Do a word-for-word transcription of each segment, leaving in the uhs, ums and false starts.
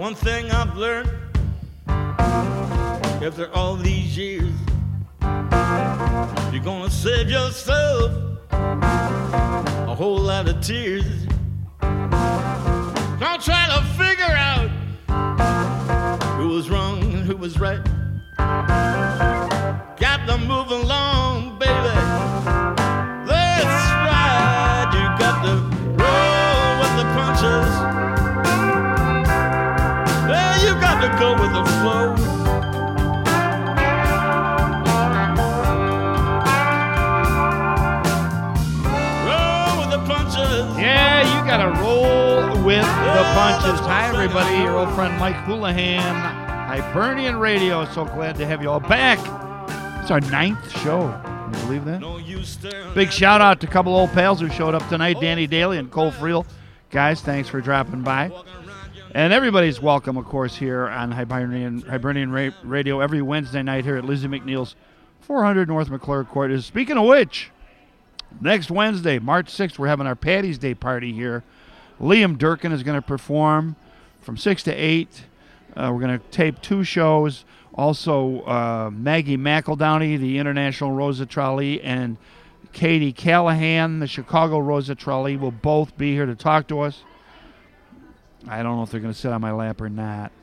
One thing I've learned after all these years, you're gonna save yourself a whole lot of tears. Don't try to figure out who was wrong and who was right. Got to move along, baby. That's right. You got to roll with the punches. Well, you got to go with the flow. Yeah, you got to roll with the punches. Hi, everybody. Your old friend Mike Houlihan, Hibernian Radio. So glad to have you all back. It's our ninth show. Can you believe that? Big shout out to a couple old pals who showed up tonight, Danny Daly and Cole Friel. Guys, thanks for dropping by. And everybody's welcome, of course, here on Hibernian, Hibernian Ra- Radio every Wednesday night here at Lizzie McNeil's four hundred North McClure Court. Speaking of which, next Wednesday, March sixth, we're having our Patty's Day party here. Liam Durkin is going to perform from six to eight. Uh, we're going to tape two shows. Also, uh, Maggie McEldowney, the International Rosa Trolley, and Katie Callahan, the Chicago Rosa Trolley, will both be here to talk to us. I don't know if they're going to sit on my lap or not.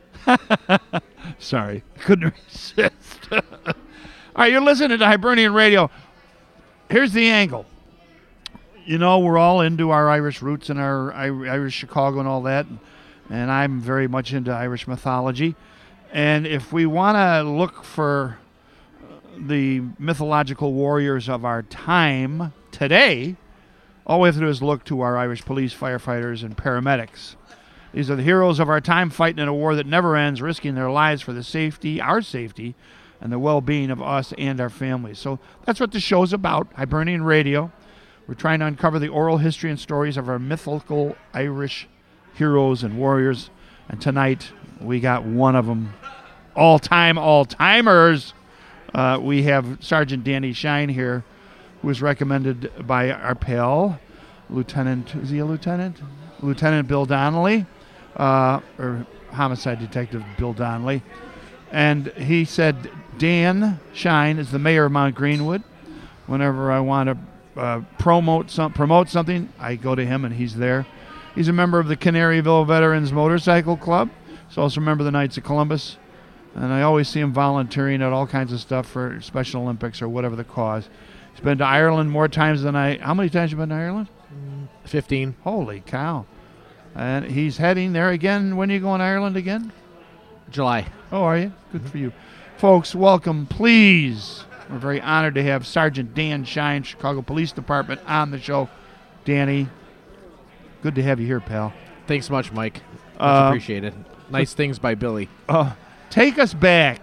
Sorry, couldn't resist. All right, you're listening to Hibernian Radio. Here's the angle. You know, we're all into our Irish roots and our Irish Chicago and all that, and I'm very much into Irish mythology. And if we want to look for the mythological warriors of our time today, all we have to do is look to our Irish police, firefighters, and paramedics. These are the heroes of our time, fighting in a war that never ends, risking their lives for the safety, our safety, and the well-being of us and our families. So that's what the show's about, Hibernian Radio. We're trying to uncover the oral history and stories of our mythical Irish heroes and warriors. And tonight, we got one of them, all-time, all-timers. Uh, we have Sergeant Danny Shine here, who was recommended by our pal, Lieutenant, is he a lieutenant? Lieutenant Bill Donnelly, uh, or Homicide Detective Bill Donnelly. And he said, Dan Shine is the mayor of Mount Greenwood. Whenever I want to uh, promote some promote something, I go to him, and he's there. He's a member of the Canaryville Veterans Motorcycle Club. He's also a member of the Knights of Columbus. And I always see him volunteering at all kinds of stuff for Special Olympics or whatever the cause. He's been to Ireland more times than I... How many times have you been to Ireland? fifteen. Holy cow. And he's heading there again. When are you going to Ireland again? July. Oh, are you? Good for you. Folks, welcome, please. We're very honored to have Sergeant Dan Shine, Chicago Police Department, on the show. Danny, good to have you here, pal. Thanks so much, Mike. Much Uh, appreciated. Nice things by Billy. Uh, take us back.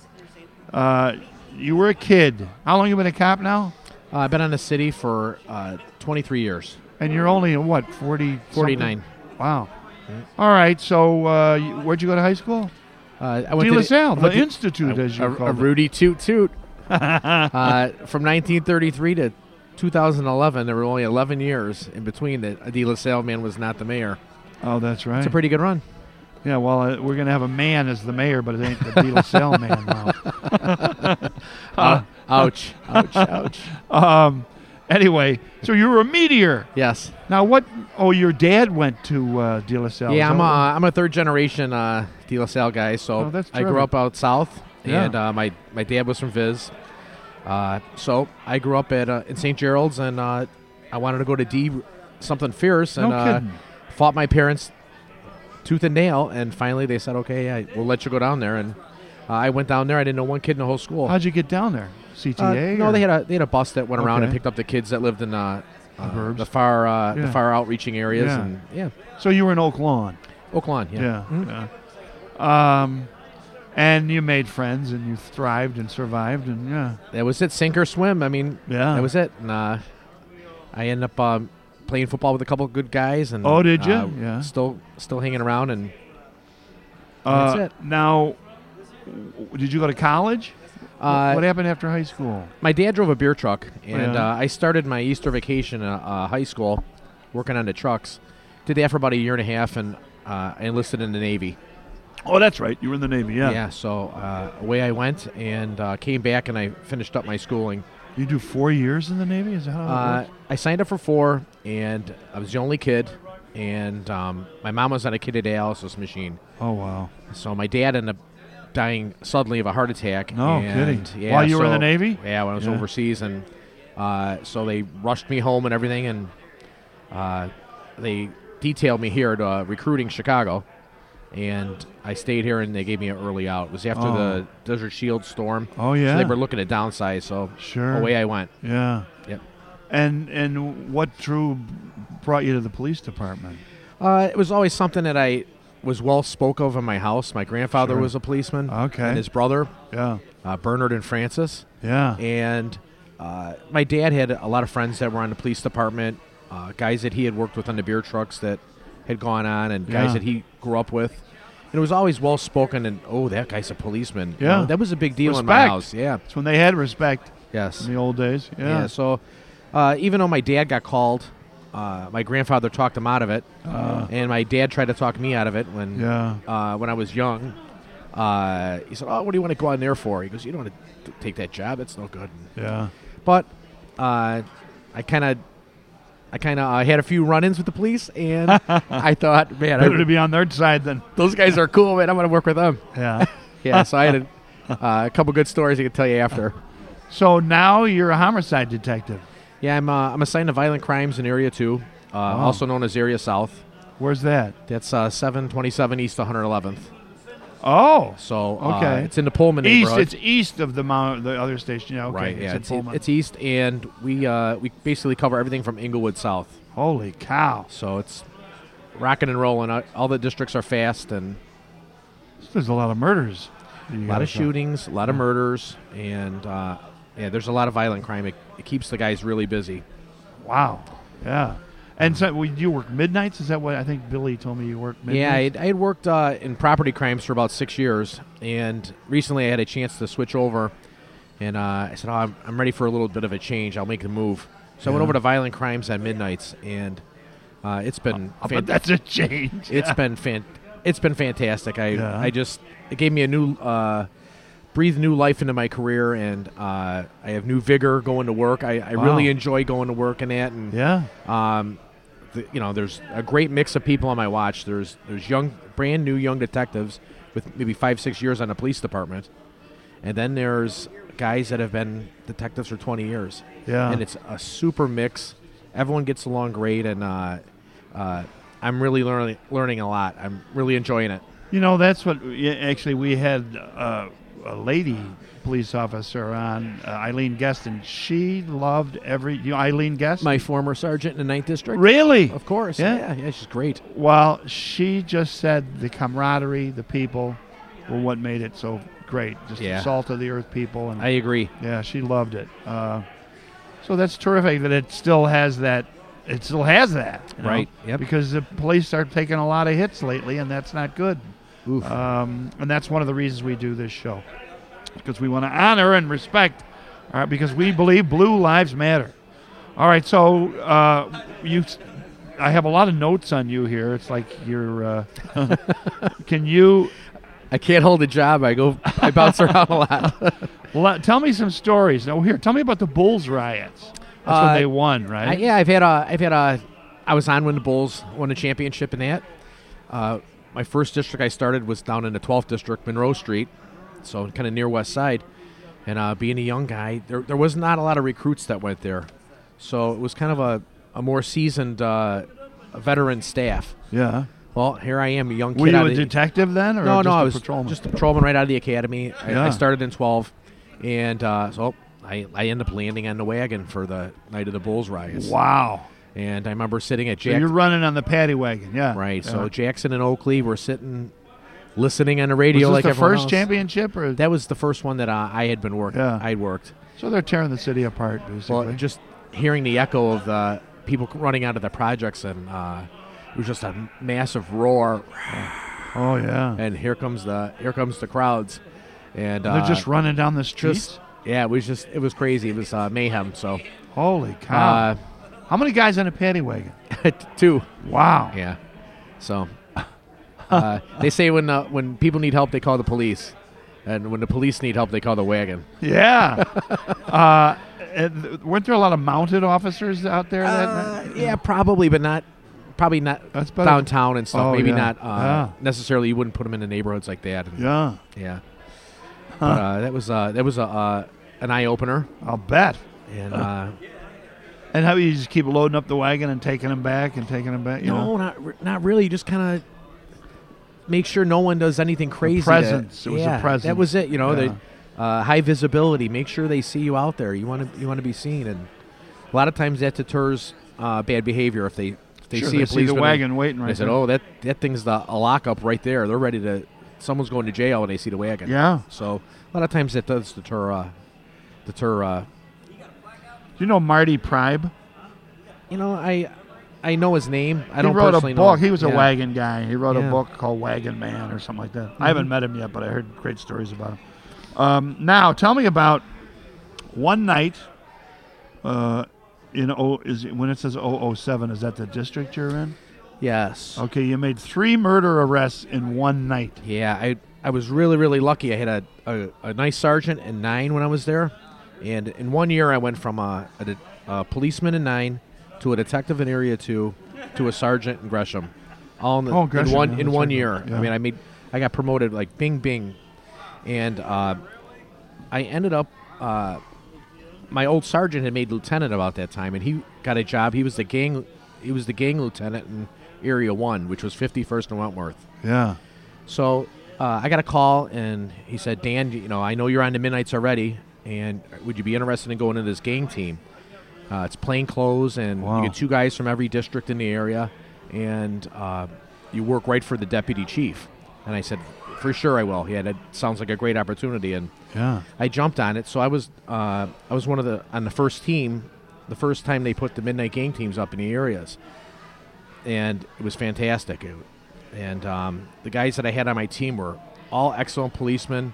Uh, you were a kid. How long have you been a cop now? Uh, I've been on the city for uh, twenty-three years. And you're only, what, forty? forty-nine. Wow. All right, so uh, you- where'd you go to high school? Uh, I went De to La Salle, I the went to- Institute, a, as you a, call a it. Rudy Toot Toot. uh, from nineteen thirty-three to two thousand eleven, there were only eleven years in between that De La Salle man was not the mayor. Oh, that's right. It's a pretty good run. Yeah, well, uh, we're going to have a man as the mayor, but it ain't the De La Salle man now. uh, ouch, ouch, ouch. Um, anyway, so you were a meteor. Yes. Now, what? Oh, your dad went to uh, De La Salle. Yeah, Is I'm that a, what- I'm a third generation uh, De La Salle guy. So Oh, that's I grew terrific. up out south, Yeah. and uh, my, my dad was from Viz. Uh, so I grew up at uh, in Saint Gerald's, and uh, I wanted to go to D something fierce, and No uh, kidding. fought my parents tooth and nail, and finally they said, okay, yeah, we'll let you go down there. And uh, I went down there. I didn't know one kid in the whole school. How'd you get down there? C T A? Uh, no, or- they had a they had a bus that went around and Okay. picked up the kids that lived in uh, uh, burbs. the far uh, Yeah. the far outreaching areas, Yeah. and yeah, So you were in Oak Lawn. Oak Lawn, yeah. Yeah. Mhm. yeah. Um, and you made friends, and you thrived and survived, and yeah. That was it, sink or swim. I mean, Yeah. that was it. And uh, I ended up um, playing football with a couple of good guys, and Oh, did you? uh, Yeah. still still hanging around, and Uh, that's it. Now, w- did you go to college? Uh, what happened after high school? My dad drove a beer truck, and Yeah. uh, I started my Easter vacation at uh, high school working on the trucks. Did that for about a year and a half, and uh, I enlisted in the Navy. Oh, that's right. You were in the Navy, yeah. Yeah, so uh, away I went and uh, came back and I finished up my schooling. You do four years in the Navy? Is that how it Uh, works? I signed up for four, and I was the only kid, and um, my mom was on a kidney dialysis machine. Oh, wow. So my dad ended up dying suddenly of a heart attack. No and, kidding. Yeah, While you were in so- the Navy? Yeah, when I was Yeah. overseas, and uh, so they rushed me home and everything, and uh, they detailed me here to uh, recruiting Chicago, and I stayed here, and they gave me an early out. It was after Oh. the Desert Shield storm. Oh, yeah. So they were looking to downsize, so Sure. away I went. Yeah. Yep. And and what drew brought you to the police department? Uh, it was always something that I was well spoke of in my house. My grandfather Sure. was a policeman. Okay. And his brother, Yeah. uh, Bernard and Francis. Yeah. And uh, my dad had a lot of friends that were on the police department, uh, guys that he had worked with on the beer trucks that had gone on, and guys Yeah. that he grew up with. And it was always well spoken, and oh, that guy's a policeman. You Yeah. know, that was a big deal in my Respect. house. Yeah. That's when they had respect Yes. in the old days. Yeah. Yeah. So uh, even though my dad got called, uh, my grandfather talked him out of it, Uh, and my dad tried to talk me out of it when yeah. uh, when I was young. Uh, he said, "Oh, what do you want to go out there for?" He goes, "You don't want to take that job. It's no good." Yeah. But uh, I kind of, I kind of uh, had a few run-ins with the police, and I thought, man, Better to I, be on their side than. those guys are cool, man. I'm going to work with them. Yeah. Yeah, so I had a, uh, a couple good stories I could tell you after. So now you're a homicide detective. Yeah, I'm uh, I'm assigned to violent crimes in Area Two, uh, Wow. also known as Area South. Where's that? That's uh, seven twenty-seven East one hundred eleventh. Oh. So uh, Okay. it's in the Pullman East. neighborhood. It's east of the mount, the other station. Yeah. Okay. Right, yeah, in it's, Pullman. it's east, and we uh, we basically cover everything from Inglewood south. Holy cow. So it's rocking and rolling. Uh, All the districts are fast, and There's a lot of murders. a lot of shootings, a lot of murders, and uh, yeah, there's a lot of violent crime. It, it keeps the guys really busy. Wow. Yeah. And so well, you work midnights? Is that what I think Billy told me you work midnights? Yeah, I had, I had worked uh, in property crimes for about six years, and recently I had a chance to switch over, and uh, I said, oh, I'm, I'm ready for a little bit of a change. I'll make the move. So I went Yeah. over to violent crimes at midnights, and uh, it's been Oh, fan- but that's a change. it's Yeah. been fan- it's been fantastic. I Yeah. I just it gave me a new uh, breathe new life into my career, and uh, I have new vigor going to work. I, I Wow. really enjoy going to work and that, and Yeah. um, the, you know, there's a great mix of people on my watch. There's there's young, brand new young detectives with maybe five six years on the police department, and then there's guys that have been detectives for twenty years. Yeah. And it's a super mix. Everyone gets along great, and uh, uh, I'm really learning learning a lot. I'm really enjoying it. You know, that's what yeah, actually we had uh, a lady police officer on, uh, Eileen Guest, and she loved every. You know, Eileen Guest? My former sergeant in the ninth District. Really? Of course. Yeah. Yeah, yeah, she's great. Well, she just said the camaraderie, the people, were what made it so great. Just Yeah. the salt of the earth people, and I agree. yeah, she loved it. Uh, so that's terrific that it still has that. It still has that, you know, Right, yep. Because the police are taking a lot of hits lately, and that's not good. Oof. Um, and that's one of the reasons we do this show, because we want to honor and respect, uh, because we believe blue lives matter. All right, so uh, you, I have a lot of notes on you here. It's like you're. Uh, can you I can't hold a job. I go. I bounce around a lot. le- tell me some stories? Now, here, tell me about the Bulls riots. That's Uh, when they won, I, right? yeah, I've had a. I've had a. I was on when the Bulls won a championship in that. Uh, my first district I started was down in the twelfth district, Monroe Street, so kind of near West Side. And uh, being a young guy, there there was not a lot of recruits that went there, so it was kind of a, a more seasoned uh, veteran staff. Yeah. Well, here I am, a young kid. Were you out a of the- detective then, or no, just no, a I was patrolman? just a patrolman right out of the academy. I, Yeah. I started in twelve, and uh, so I, I ended up landing on the wagon for the night of the Bulls riots. Wow. And I remember sitting at So Jack. you're running on the paddy wagon, yeah. right. Yeah. So Jackson and Oakley were sitting, listening on the was radio this like the everyone first else. championship, or That was the first one that uh, I had been working. Yeah. I'd worked. so they're tearing the city apart, basically. Well, just hearing the echo of the people running out of the projects, and uh, it was just a massive roar. oh yeah. And here comes the here comes the crowds, and they're uh, just running down the streets. just yeah, it was just it was crazy. It was uh, mayhem. So Holy cow! uh, How many guys on a paddy wagon? two, Wow. yeah. So uh, they say when uh, when people need help, they call the police, and when the police need help, they call the wagon. Yeah. uh, and weren't there a lot of mounted officers out there that Uh, night? yeah, probably, but not probably not That's better. downtown and stuff. Oh, Maybe yeah. not uh, Yeah. necessarily. You wouldn't put them in the neighborhoods like that. And, Yeah. yeah. But uh, that was uh, that was a uh, an eye opener, I'll bet. and uh, And how you just keep loading up the wagon and taking them back and taking them back? You no, know? not re- not really. Just kind of make sure no one does anything crazy. to- presence. It was a yeah, presence. That was it. You know, Yeah. the uh, high visibility. Make sure they see you out there. You want to you want to be seen, and a lot of times that deters uh, bad behavior if they if they Sure, see they a see policeman. the wagon waiting right They said, there. "Oh, that that thing's the a lockup right there. They're ready to. Someone's going to jail when they see the wagon." Yeah. So a lot of times that does deter uh, deter. Uh, Do you know Marty Pribe? you know, I I know his name. I he don't wrote a personally know book. him. He was a Yeah. wagon guy. He wrote a Yeah. Mm-hmm. book called Wagon Man or something like that. I haven't met him yet, but I heard great stories about him. Um, now, tell me about one night. Uh, in oh, is it, when it says oh oh seven, is that the district you're in? Yes. Okay, you made three murder arrests in one night. Yeah, I I was really really lucky. I had a, a, a nice sergeant in nine when I was there, and in one year I went from a, a, de- a policeman in nine to a detective in area two to a sergeant in Gresham, all in, the, Oh, Gresham, in one yeah, in that's one right. year. Yeah. I mean, I made I got promoted like bing bing, and uh, I ended up. Uh, my old sergeant had made lieutenant about that time, and he got a job. He was the gang he was the gang lieutenant in Area One, which was fifty-first and Wentworth. Yeah. So uh, I got a call, and he said, "Dan, you know, I know you're on the Midnights already, and would you be interested in going into this gang team? Uh, it's plain clothes, and Wow. you get two guys from every district in the area, and uh, you work right for the deputy chief." And I said, "For sure, I will." Yeah, that sounds like a great opportunity, and Yeah. I jumped on it. So I was uh, I was one of the on the first team, the first time they put the midnight gang teams up in the areas, and it was fantastic. It, and um, the guys that I had on my team were all excellent policemen,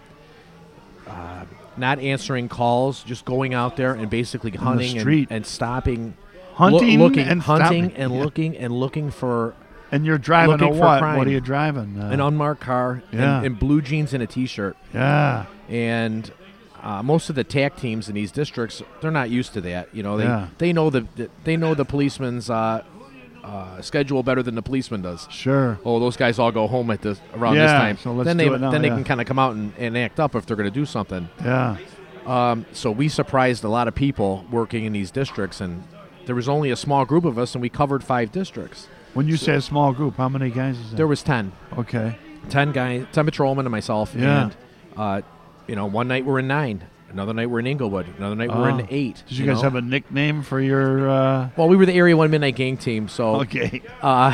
uh, not answering calls, just going out there and basically hunting street. and, and stopping, Hunting loo- looking, and hunting stopping. and Yeah. looking and looking for And you're driving Looking a for what? crime. What are you driving? Uh, an unmarked car Yeah. and, and blue jeans and a T-shirt. yeah. And uh, most of the T A C teams in these districts, they're not used to that. You know, they Yeah. they know the, the they know the policeman's uh, uh, schedule better than the policeman does. Sure. Oh, those guys all go home at this around this Yeah, time. so let's then do they it now, then they yeah. can kind of come out and, and act up if they're going to do something. Yeah. Um, so we surprised a lot of people working in these districts, and there was only a small group of us, and we covered five districts. When you say a small group, how many guys is that? There was ten. Okay. ten guys, ten patrolmen and myself. Yeah. And, uh, you know, one night we're in nine. Another night we're in Inglewood. Another night we're Oh. in eight. Did you, guys know? have a nickname for your? Uh, Well, we were the Area One Midnight Gang team, so. okay. Uh,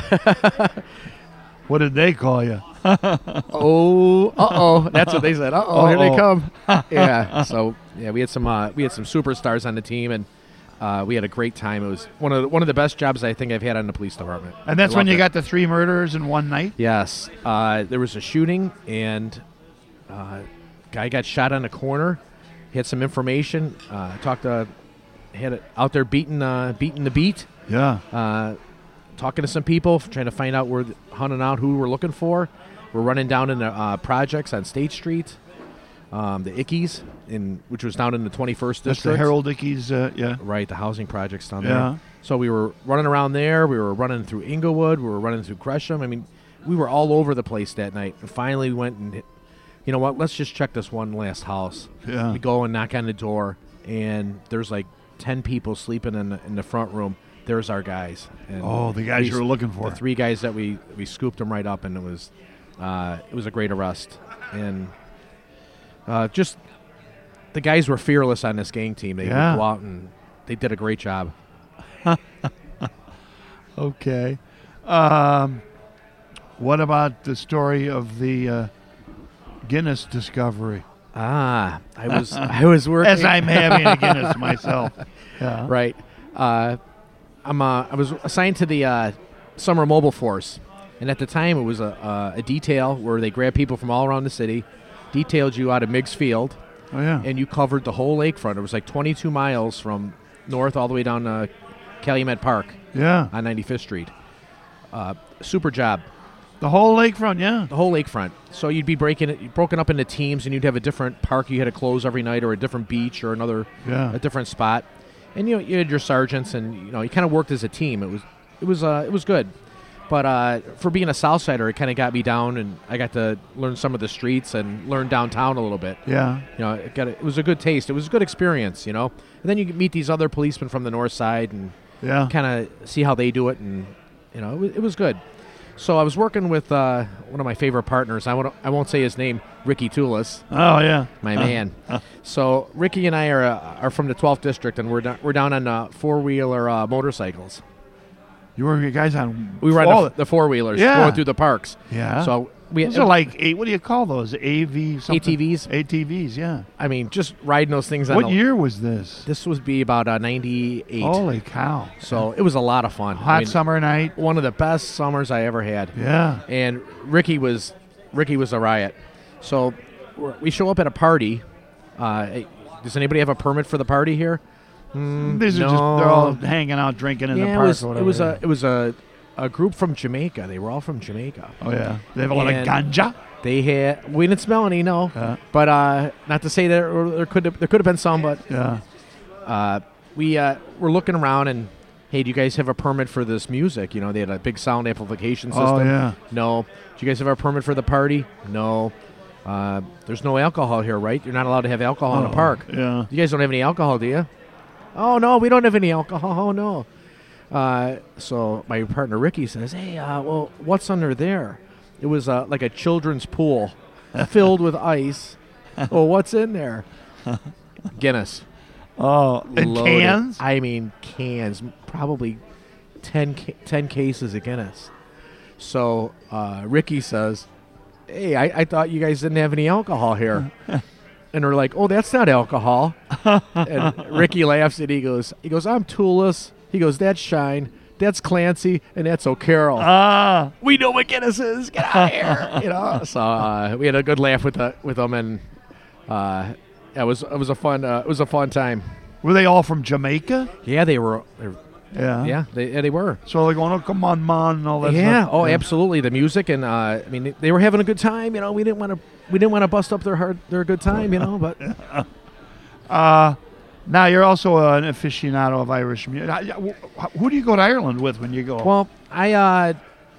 What did they call you? oh, uh oh, that's what they said. Uh oh, here they Uh-oh. come. Yeah. So yeah, we had some uh, we had some superstars on the team, and uh, we had a great time. It was one of the, one of the best jobs I think I've had on the police department. And that's I when loved you it. got the three murders in one night. Yes. Uh, there was a shooting, and uh, guy got shot on the corner. He had some information. Uh, talked to had it out there beating uh, beating the beat. Yeah. Uh, talking to some people, trying to find out where, the, hunting out who we're looking for. We're running down in the uh, projects on State Street, um, the Ickies, in which was down in the twenty-first That's district. the Harold Ickes. Uh, yeah. Right, the housing projects down Yeah. there. So we were running around there. We were running through Inglewood. We were running through Gresham. I mean, we were all over the place that night. And finally, we went and, hit, you know what? Let's just check this one last house. Yeah. We go and knock on the door, and there's like ten people sleeping in the, in the front room. There's our guys. And Oh, the guys we- you were looking for. The three guys that we we scooped them right up, and it was uh, it was a great arrest. And uh, just the guys were fearless on this gang team. They Yeah. would go out and they did a great job. Okay. Um, what about the story of the uh, Guinness discovery? Ah, I was I was working As I'm having a Guinness myself. Yeah. right. Uh, I'm uh, I was assigned to the uh, Summer Mobile Force, and at the time it was a, uh, a detail where they grabbed people from all around the city, detailed you out of Miggs Field, Oh yeah. and you covered the whole lakefront. It was like twenty-two miles from north all the way down to Calumet Park yeah. on ninety-fifth Street. Uh, super job. The whole lakefront, yeah. The whole lakefront. So you'd be breaking it, broken up into teams, and you'd have a different park you had to close every night, or a different beach, or another, Yeah. a different spot. And you know, you had your sergeants, and you know, you kind of worked as a team. It was, it was, uh, it was good. But uh, for being a Southsider, it kind of got me down, and I got to learn some of the streets and learn downtown a little bit. Yeah. You know, it got it was a good taste. It was a good experience. You know, and then you could meet these other policemen from the north side and Yeah. kind of see how they do it, and you know, it was, it was good. So I was working with uh, one of my favorite partners. I won't, I won't say his name, Ricky Toulis, Oh, yeah. my Uh, man. So Ricky and I are uh, are from the twelfth district, and we're down, we're down on uh, four wheeler uh, motorcycles. You were you guys on. We were on oh, the, the four wheelers Yeah. going through the parks. Yeah. So we Those are like, a, what do you call those? A V something? A T Vs. A T Vs, yeah. I mean, just riding those things on. What the, year was this? This would be about uh, ninety-eight. Holy cow. So it was a lot of fun. Hot I mean, summer night. One of the best summers I ever had. Yeah. And Ricky was Ricky was a riot. So we're, we show up at a party. Uh, hey, does anybody have a permit for the party here? Mm, These are no. just, they're all hanging out, drinking in yeah, the it park was, or whatever. it was a it was a a group from Jamaica. They were all from Jamaica. Oh, yeah. They have a lot of And- ganja. They had we didn't smell any, no. Yeah. But uh, not to say that there, there could have, there could have been some, but Yeah. uh, we uh, were looking around and, hey, do you guys have a permit for this music? You know, they had a big sound amplification system. Oh, yeah. No. Do you guys have a permit for the party? No. Uh, there's no alcohol here, right? You're not allowed to have alcohol in Oh, the park. Yeah. You guys don't have any alcohol, do you? Oh, no, we don't have any alcohol. Oh, no. Uh, so my partner Ricky says, hey, uh, well, what's under there? It was uh, like a children's pool filled with ice. Well, what's in there? Guinness. Oh, in Loaded. cans? I mean, cans. Probably ten, ca- ten cases of Guinness. So uh, Ricky says, hey, I, I thought you guys didn't have any alcohol here. And we're like, oh, that's not alcohol. And Ricky laughs and he goes, he goes, I'm Toulis. He goes, that's Shine. That's Clancy, and that's O'Carroll. Ah. We know what Guinness is. Get out of here, you know. So uh, we had a good laugh with the, with them, and uh, it was it was a fun uh, it was a fun time. Were they all from Jamaica? Yeah, they were. They were Yeah. yeah, they yeah, they were. So they're going, oh, come on, man, and all that Yeah. stuff. Oh, absolutely. The music, and uh, I mean, they, they were having a good time. You know, we didn't want to we didn't want to bust up their hard their good time. You know, but Uh, now, you're also an aficionado of Irish music. Who do you go to Ireland with when you go? well, I uh,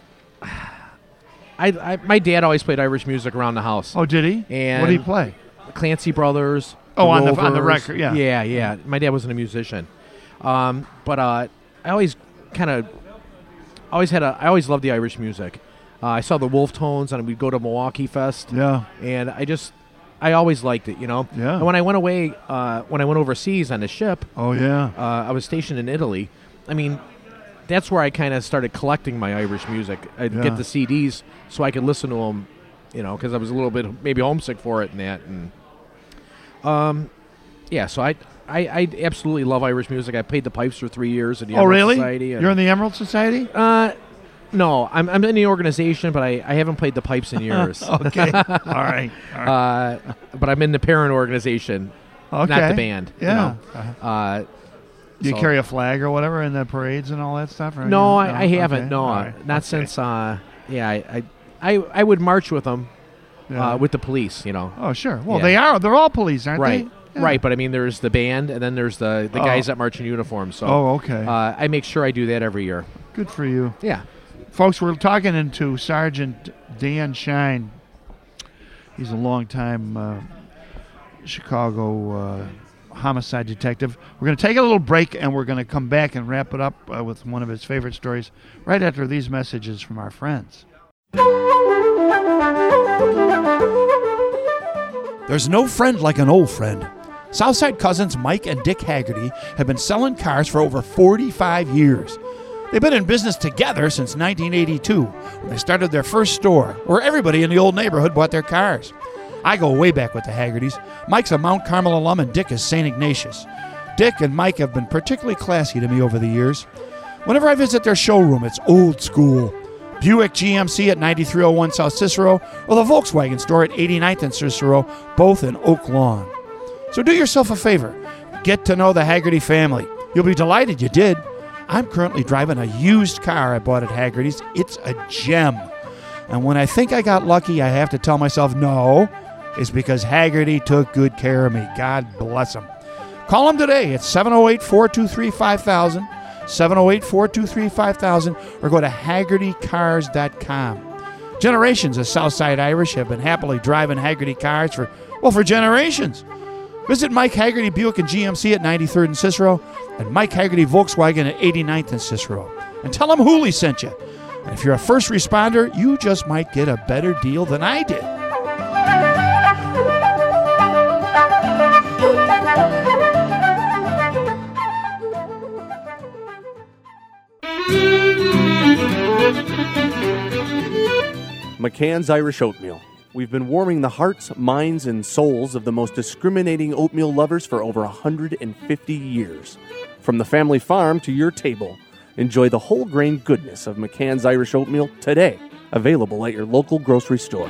I, I my dad always played Irish music around the house. oh, did he? and- What did he play? Clancy Brothers. Oh, on the- on the Rovers. record, yeah. Yeah, yeah. My dad wasn't a musician, um, but uh, I always kind of always had a. I always loved the Irish music. Uh, I saw the Wolf Tones, and we'd go to Milwaukee Fest, Yeah. and I just, I always liked it, you know. Yeah. And when I went away, uh, when I went overseas on the ship, Oh, yeah. uh, I was stationed in Italy. I mean, that's where I kind of started collecting my Irish music. I'd Yeah. get the C Ds so I could listen to them, you know, because I was a little bit maybe homesick for it and that. And um, yeah, so I, I I absolutely love Irish music. I played the pipes for three years at the Oh, Emerald really? Society. and- You're in the Emerald Society? uh, no, I'm I'm in the organization, but I, I haven't played the pipes in years. Okay. all right. All right. uh, but I'm in the parent organization, okay. not the band. Yeah. You know? Uh-huh. uh, Do you so- carry a flag or whatever in the parades and all that stuff? Or No, you- I, I haven't. Okay. No, All uh, right. not Okay. since. Uh, yeah, I, I, I, I would march with them, Yeah. uh, with the police. You know. Oh, sure. Well, Yeah. they are. They're all police, aren't Right. they? Yeah. Right. But I mean, there's the band, and then there's the the Oh. guys that march in uniform. So. Oh, okay. Uh, I make sure I do that every year. Good for you. Yeah. Folks, we're talking into Sergeant Dan Shine. He's a longtime uh, Chicago uh, homicide detective. We're going to take a little break, and we're going to come back and wrap it up uh, with one of his favorite stories right after these messages from our friends. There's no friend like an old friend. Southside cousins Mike and Dick Haggerty have been selling cars for over forty-five years. They've been in business together since nineteen eighty-two, when they started their first store, where everybody in the old neighborhood bought their cars. I go way back with the Haggertys. Mike's a Mount Carmel alum and Dick is Saint Ignatius. Dick and Mike have been particularly classy to me over the years. Whenever I visit their showroom, it's old school. Buick G M C at ninety-three oh one South Cicero, or the Volkswagen store at eighty-ninth and Cicero, both in Oak Lawn. So do yourself a favor. Get to know the Haggerty family. You'll be delighted you did. I'm currently driving a used car I bought at Haggerty's. It's a gem. And when I think I got lucky, I have to tell myself, no, it's because Haggerty took good care of me. God bless him. Call him today at seven oh eight, four two three, five thousand, seven oh eight, four two three, five thousand, or go to Haggerty Cars dot com. Generations of Southside Irish have been happily driving Haggerty cars for, well, for generations. Visit Mike Haggerty Buick and G M C at ninety-third and Cicero, and Mike Haggerty Volkswagen at eighty-ninth and Cicero. And tell him Hooley sent you. And if you're a first responder, you just might get a better deal than I did. McCann's Irish Oatmeal. We've been warming the hearts, minds, and souls of the most discriminating oatmeal lovers for over one hundred fifty years. From the family farm to your table, enjoy the whole grain goodness of McCann's Irish Oatmeal today. Available at your local grocery store.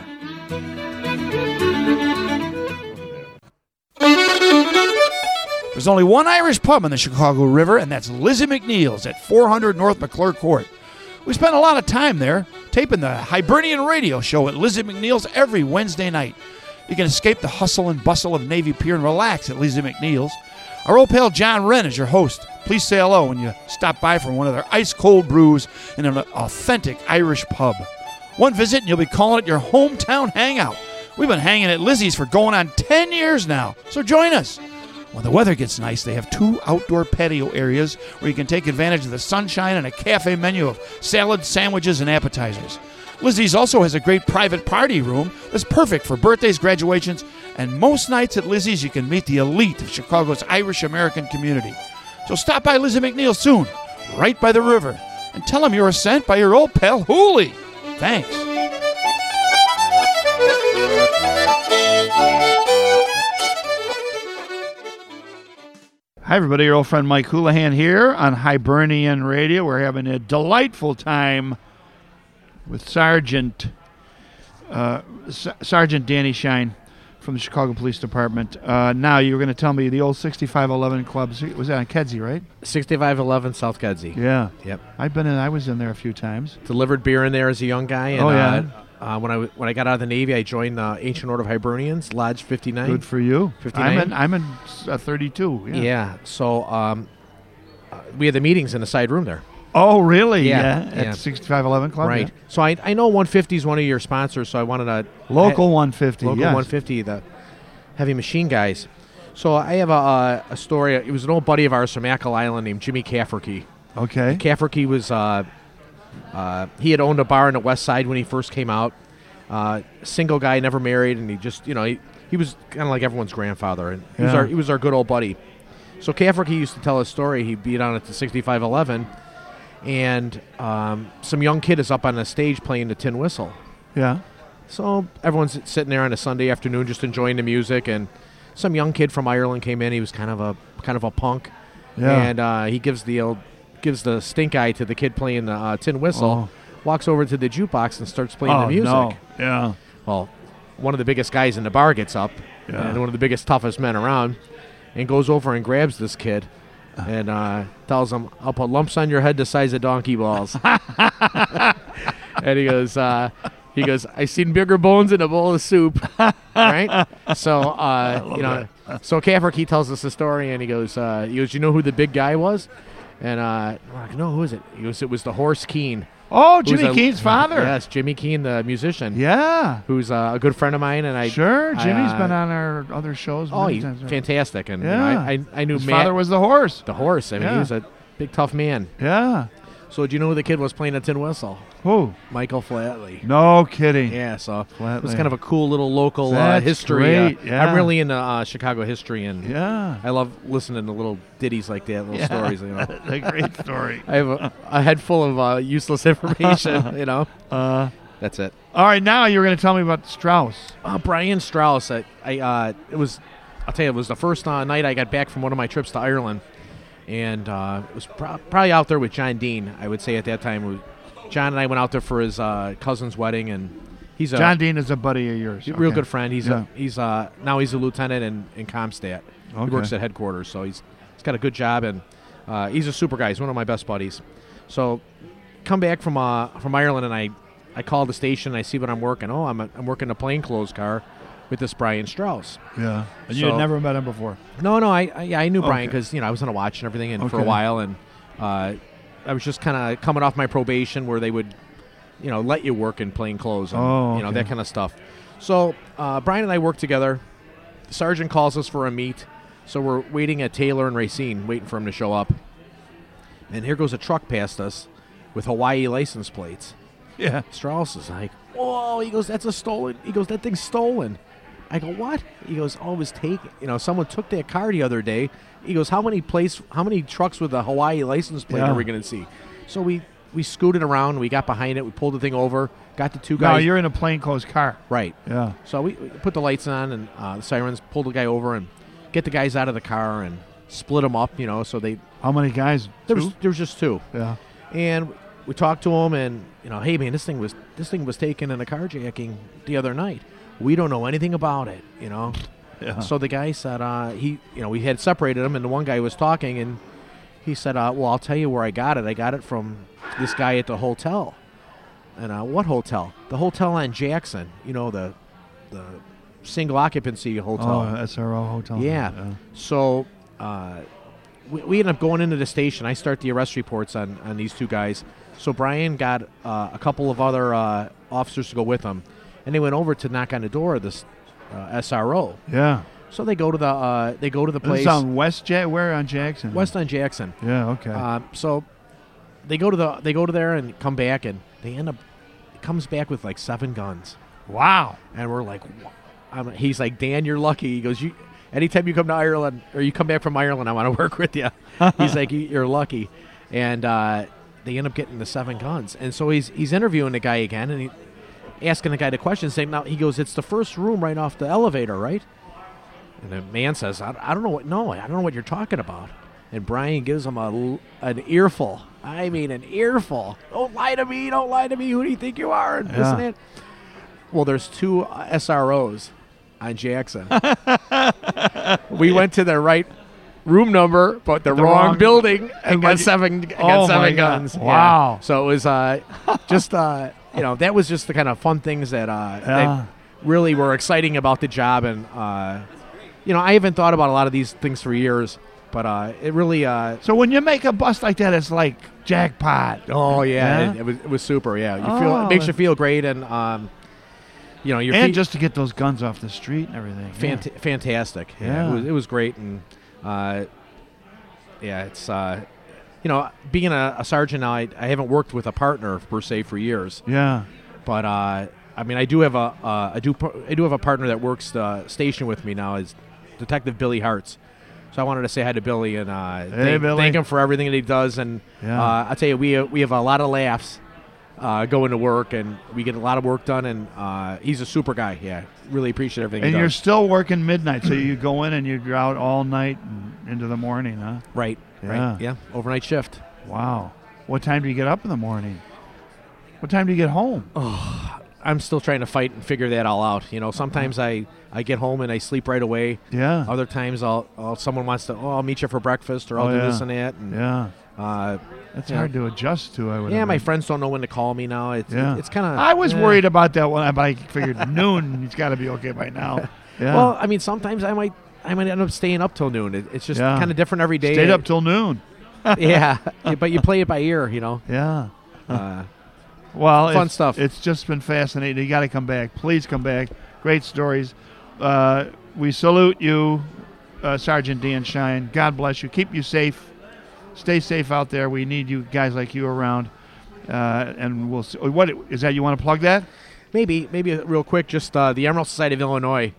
There's only one Irish pub in the Chicago River, and that's Lizzie McNeil's at four hundred North McClure Court. We spent a lot of time there taping the Hibernian radio show at Lizzie McNeil's every Wednesday night. You can escape the hustle and bustle of Navy Pier and relax at Lizzie McNeil's. Our old pal John Wren is your host. Please say hello when you stop by for one of their ice-cold brews in an authentic Irish pub. One visit and you'll be calling it your hometown hangout. We've been hanging at Lizzie's for going on ten years now, so join us. When the weather gets nice, they have two outdoor patio areas where you can take advantage of the sunshine and a cafe menu of salads, sandwiches, and appetizers. Lizzie's also has a great private party room that's perfect for birthdays, graduations, and most nights at Lizzie's you can meet the elite of Chicago's Irish-American community. So stop by Lizzie McNeil soon, right by the river, and tell them you were sent by your old pal Hooley. Thanks. Hi, everybody. Your old friend Mike Houlihan here on Hibernian Radio. We're having a delightful time with Sergeant uh, S- Sergeant Danny Shine from the Chicago Police Department. Uh, now, you were going to tell me the old sixty-five eleven club. Was that on Kedzie, right? sixty-five eleven South Kedzie. Yeah. Yep. I've been in. I was in there a few times. Delivered beer in there as a young guy. And, Oh, yeah. Uh, uh, when I w- when I got out of the Navy, I joined the Ancient Order of Hibernians, Lodge fifty-nine. Good for you. fifty-nine. I'm in. I'm in uh, thirty-two. Yeah. Yeah. So um, uh, we had the meetings in the side room there. Oh, really? Yeah, At yeah. sixty-five eleven club. Right. yeah. So I I know one fifty is one of your sponsors, so I wanted to Local I, one fifty. local yes. one fifty, the heavy machine guys. So I have a a, a story. It was an old buddy of ours from Ackle Island named Jimmy Cafferkey. Okay. Cafferkey was uh, uh, he had owned a bar on the west side when he first came out. Uh, single guy, never married, and he just you know he, he was kind of like everyone's grandfather, and he was Yeah. our he was our good old buddy. So Cafferkey used to tell a story. He'd be down at the sixty-five eleven, and um, some young kid is up on the stage playing the tin whistle. Yeah. So everyone's sitting there on a Sunday afternoon just enjoying the music, and some young kid from Ireland came in. He was kind of a kind of a punk, Yeah. and uh, he gives the old gives the stink eye to the kid playing the uh, tin whistle. Oh. Walks over to the jukebox and starts playing Oh, the music. no. Yeah. Well, one of the biggest guys in the bar gets up, Yeah. and one of the biggest, toughest men around, and goes over and grabs this kid, and uh, tells him, "I'll put lumps on your head the size of donkey balls." And he goes, uh, he goes, "I seen bigger bones in a bowl of soup." Right? So, uh, you know, so Cafferkey tells us the story, and he goes, uh, he goes, "You know who the big guy was?" And uh, I'm like, "No, who is it?" He goes, "It was the horse Keene." Oh, Who's Jimmy a- Keene's father. Yes, Jimmy Keene, the musician. Yeah. Who's uh, a good friend of mine, and I Sure. I, Jimmy's uh, been on our other shows. Oh, many he's times, right? fantastic, and you know, Yeah. I, I I knew His Matt, father was the horse. the horse. I mean, Yeah. he was a big tough man. Yeah. So do you know who the kid was playing a tin whistle? Who? Michael Flatley. No kidding. Yeah, so it was Flatley. kind of a cool little local uh, That's history. uh, great, yeah. I'm really into uh, Chicago history, and Yeah. I love listening to little ditties like that, little Yeah. stories. You know, a great story. I have a, a head full of uh, useless information. You know, Uh, that's it. all right, now you're going to tell me about Strauss. Uh, Brian Strauss. I, I uh, it was, I'll tell you, it was the first uh, night I got back from one of my trips to Ireland, and uh, it was pro- probably out there with John Dean. I would say at that time, it was, John and I went out there for his uh, cousin's wedding, and he's a John Dean is a buddy of yours. real Okay. good friend. He's Yeah. a, he's uh, now he's a lieutenant in in Comstat. Okay. He works at headquarters, so he's he's got a good job, and uh, he's a super guy. He's one of my best buddies. So come back from uh, from Ireland, and I I call the station. I see what I'm working. Oh, I'm a, I'm working a plainclothes car with this Brian Strauss. Yeah. And you So- had never met him before. No, no, I, I yeah I knew Brian Okay. because you know I was on a watch and everything, and for a Okay. while, and uh, I was just kind of coming off my probation where they would, you know, let you work in plain clothes and Oh, you know okay. that kind of stuff. So uh, Brian and I worked together. The sergeant calls us for a meet, so we're waiting at Taylor and Racine, waiting for him to show up. And here goes a truck past us with Hawaii license plates. Yeah. Strauss is like, whoa, he goes, that's a stolen. He goes, that thing's stolen. I go, what? He goes, oh, it was taken. You know, someone took that car the other day. He goes, how many place, how many trucks with a Hawaii license plate Yeah. are we going to see? So we, we scooted around. We got behind it. We pulled the thing over. Got the two Now guys. you're in a plainclothes car. right. Yeah. So we, we put the lights on and uh, the sirens, pulled the guy over and get the guys out of the car and split them up. You know, so they How many guys? there Two? was there was just two. Yeah. And we talked to him, and you know, hey man, this thing was this thing was taken in a carjacking the other night. We don't know anything about it, you know. Yeah. So the guy said, uh, he, you know, we had separated them, and the one guy was talking, and he said, uh, well, I'll tell you where I got it. I got it from this guy at the hotel. And uh, what hotel? The hotel on Jackson. You know, the the single occupancy hotel. Oh, S R O hotel. Yeah. So uh, we, we end up going into the station. I start the arrest reports on, on these two guys. So Brian got uh, a couple of other uh, officers to go with him, and they went over to knock on the door of this uh, S R O. Yeah. So they go to the uh, they go to the This place is on West Ja- where on Jackson? west on Jackson. Yeah. Okay. Um, so they go to the they go to there and come back, and they end up it comes back with like seven guns. wow. And we're like, "Wha-" I'm, he's like, Dan, you're lucky. He goes, you, anytime you come to Ireland or you come back from Ireland, I want to work with you. He's like, "You- you're lucky. And uh, they end up getting the seven guns. And so he's he's interviewing the guy again, and he asking the guy the question, saying, now he goes, it's the first room right off the elevator, right? And the man says, I, I don't know what, no, I don't know what you're talking about. And Brian gives him a, l- an earful. I mean, an earful. Don't lie to me. Don't lie to me. Who do you think you are? And this Yeah. and that. Well, there's two uh, S R Os on Jackson. We went to the right room number, but the, The wrong, wrong- building, and but got you- seven, got Oh, my seven God. guns. Yeah. Wow. So it was uh, just, uh, you know, that was just the kind of fun things that, uh, Yeah. that really were exciting about the job. And, uh, you know, I haven't thought about a lot of these things for years, but uh, it really, uh, So when you make a bust like that, it's like jackpot. oh, yeah, Yeah? It, it was it was super, yeah. You Oh, feel It makes that- you feel great, and, um, you know, your And feet, just to get those guns off the street and everything. Fant- fantastic. Yeah, Yeah. It, was, it was great, and uh, yeah, it's uh, you know, being a, a sergeant now, I, I haven't worked with a partner per se for years, Yeah. but uh, I mean, I do have a uh, I do par- I do have a partner that works the station with me now, is Detective Billy Hartz. So I wanted to say hi to Billy and uh, thank, Billy. thank him for everything that he does, and Yeah. uh, I tell you, we we have a lot of laughs. Uh, going to work, and we get a lot of work done, and uh, he's a super guy. Yeah, really appreciate everything And he you're does. still working midnight, so you go in and you're out all night and into the morning, huh? Right, Yeah. right, yeah, overnight shift. Wow. What time do you get up in the morning? What time do you get home? I'm still trying to fight and figure that all out. You know, sometimes I, I get home and I sleep right away. Yeah. Other times I'll, I'll someone wants to, oh, I'll meet you for breakfast, or I'll Oh, do yeah. this and that. And, Yeah. uh, That's yeah. hard to adjust to, I would yeah, my imagine. friends don't know when to call me now. It's Yeah. it's kind of. I was worried about that one, but I figured noon, he's got to be okay by now. Yeah. Well, I mean, sometimes I might I might end up staying up till noon. It, it's just Yeah. kind of different every day. Stayed up till noon. yeah, but you play it by ear, you know. Yeah. Uh, Well, Fun it's- stuff. It's just been fascinating. You got to come back. Please come back. Great stories. Uh, we salute you, uh, Sergeant Dan Shine. God bless you. Keep you safe. Stay safe out there. We need you guys like you around. Uh, and we'll see. What is that? You want to plug that? maybe maybe real quick, just uh, the Emerald Society of Illinois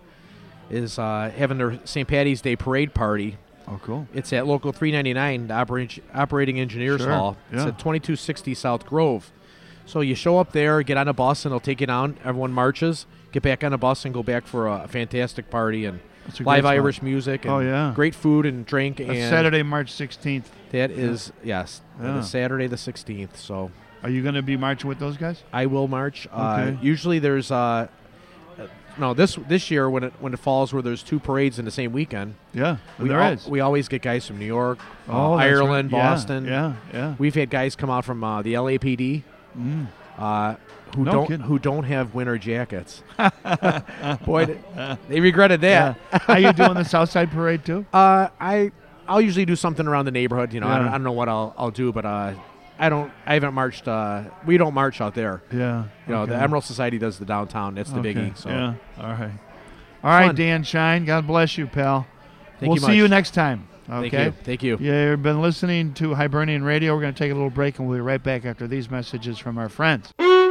is uh, having their Saint Patty's Day parade party. Oh, cool. It's at Local three ninety-nine, the Operat- Operating Engineers Sure, Hall. It's yeah. at twenty-two sixty South Grove. So you show up there, get on a bus, and they'll take you down. Everyone marches, get back on a bus, and go back for a fantastic party and That's a live great spot. Irish music. And Oh, yeah. great food and drink. That's and Saturday, March sixteenth. That is yes, that Yeah. is Saturday the sixteenth. So Are you going to be marching with those guys? I will march. Uh, Okay. usually there's uh, uh, no this this year when it when it falls where there's two parades in the same weekend. Yeah, We there al- is. we always get guys from New York, uh, Oh, that's Ireland, right. Yeah, Boston. Yeah, yeah. We've had guys come out from uh, the L A P D. Mm. uh, who No don't kidding. who don't have winter jackets. Boy, th- they regretted that. Yeah. Are you doing the Southside Parade too? Uh, I I'll usually do something around the neighborhood. You know, I, Yeah. don't, I don't know what I'll I'll do, but uh, I don't I haven't marched. Uh, we don't march out there. Yeah. You know, the okay. Emerald Society does the downtown. That's the Okay, biggie. So yeah. All right. All right, Fun. Dan Shine. God bless you, pal. Thank we'll you see much. you next time. Okay. Thank you. Thank you. You've been listening to Hibernian Radio. We're going to take a little break, and we'll be right back after these messages from our friends.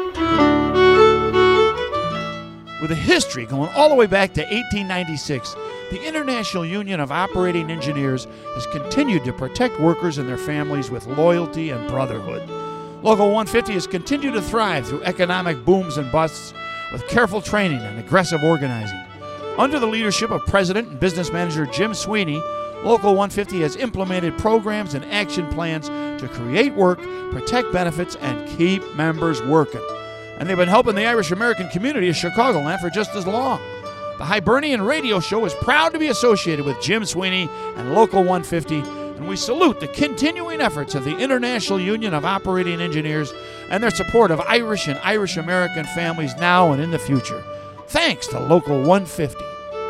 With a history going all the way back to eighteen ninety-six, the International Union of Operating Engineers has continued to protect workers and their families with loyalty and brotherhood. Local one fifty has continued to thrive through economic booms and busts with careful training and aggressive organizing. Under the leadership of President and Business Manager Jim Sweeney, Local one fifty has implemented programs and action plans to create work, protect benefits, and keep members working. And they've been helping the Irish American community of Chicagoland for just as long. The Hibernian Radio Show is proud to be associated with Jim Sweeney and Local one fifty, and we salute the continuing efforts of the International Union of Operating Engineers and their support of Irish and Irish American families now and in the future. Thanks to Local one fifty.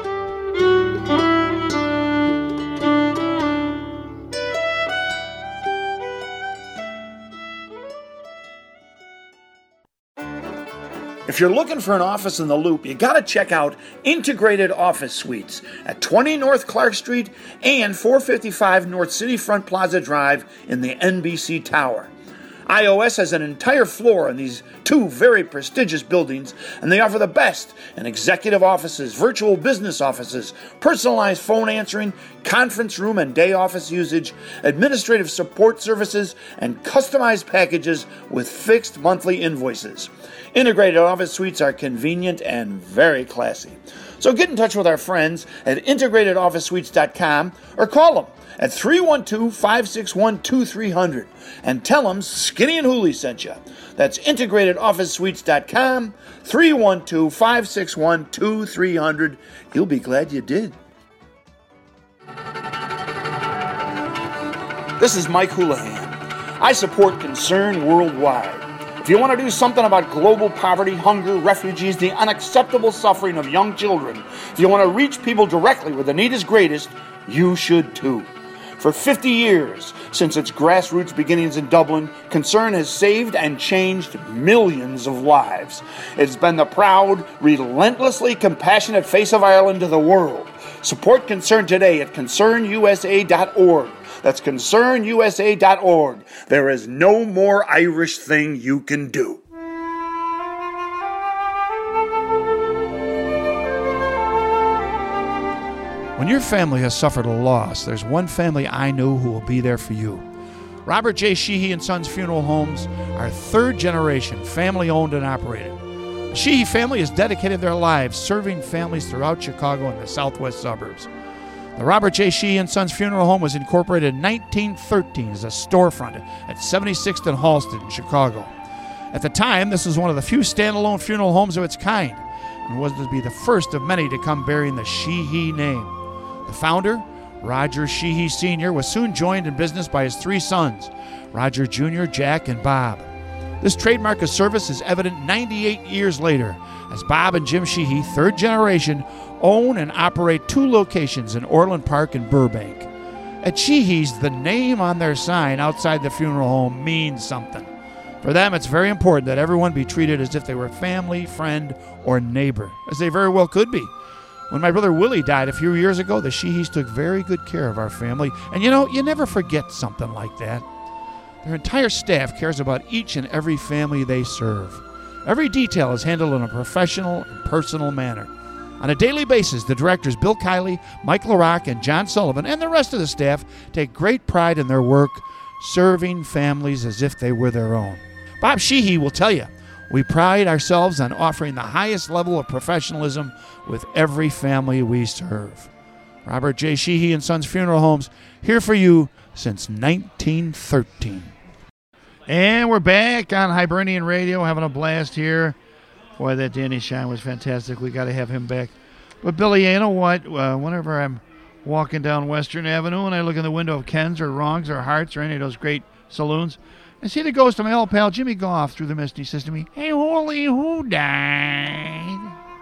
If you're looking for an office in the Loop, you got to check out Integrated Office Suites at twenty North Clark Street and four fifty-five North Cityfront Plaza Drive in the N B C Tower. I O S has an entire floor in these two very prestigious buildings, and they offer the best in executive offices, virtual business offices, personalized phone answering, conference room and day office usage, administrative support services, and customized packages with fixed monthly invoices. Integrated Office Suites are convenient and very classy. So get in touch with our friends at integrated office suites dot com or call them at three one two, five six one, two three zero zero and tell them Skinny and Hooley sent you. That's integrated office suites dot com, three one two, five six one, two three zero zero. You'll be glad you did. This is Mike Houlihan. I support Concern Worldwide. If you want to do something about global poverty, hunger, refugees, the unacceptable suffering of young children, if you want to reach people directly where the need is greatest, you should too. For fifty years, since its grassroots beginnings in Dublin, Concern has saved and changed millions of lives. It's been the proud, relentlessly compassionate face of Ireland to the world. Support Concern today at concern u s a dot org. That's concern u s a dot org. There is no more Irish thing you can do. When your family has suffered a loss, there's one family I know who will be there for you. Robert J. Sheehy and Sons Funeral Homes are third generation, family owned and operated. The Sheehy family has dedicated their lives serving families throughout Chicago and the southwest suburbs. The Robert J. Sheehy and Sons Funeral Home was incorporated in nineteen thirteen as a storefront at seventy-sixth and Halsted in Chicago. At the time, this was one of the few standalone funeral homes of its kind and was to be the first of many to come bearing the Sheehy name. The founder, Roger Sheehy Senior, was soon joined in business by his three sons, Roger Junior, Jack, and Bob. This trademark of service is evident ninety-eight years later as Bob and Jim Sheehy, third generation, own and operate two locations in Orland Park and Burbank. At Sheehy's, the name on their sign outside the funeral home means something. For them, it's very important that everyone be treated as if they were family, friend, or neighbor, as they very well could be. When my brother Willie died a few years ago, the Sheehys took very good care of our family. And you know, you never forget something like that. Their entire staff cares about each and every family they serve. Every detail is handled in a professional and personal manner. On a daily basis, the directors Bill Kiley, Mike LaRock, and John Sullivan, and the rest of the staff take great pride in their work, serving families as if they were their own. Bob Sheehy will tell you, we pride ourselves on offering the highest level of professionalism with every family we serve. Robert J. Sheehy and Sons Funeral Homes, here for you since nineteen thirteen. And we're back on Hibernian Radio, having a blast here. Boy, that Danny Shine was fantastic. We got to have him back. But, Billy, you know what? Uh, whenever I'm walking down Western Avenue and I look in the window of Ken's or Wrong's or Hart's or any of those great saloons, I see the ghost of my old pal Jimmy Goff through the mist. He says to me, "Hey, Holy, who died?"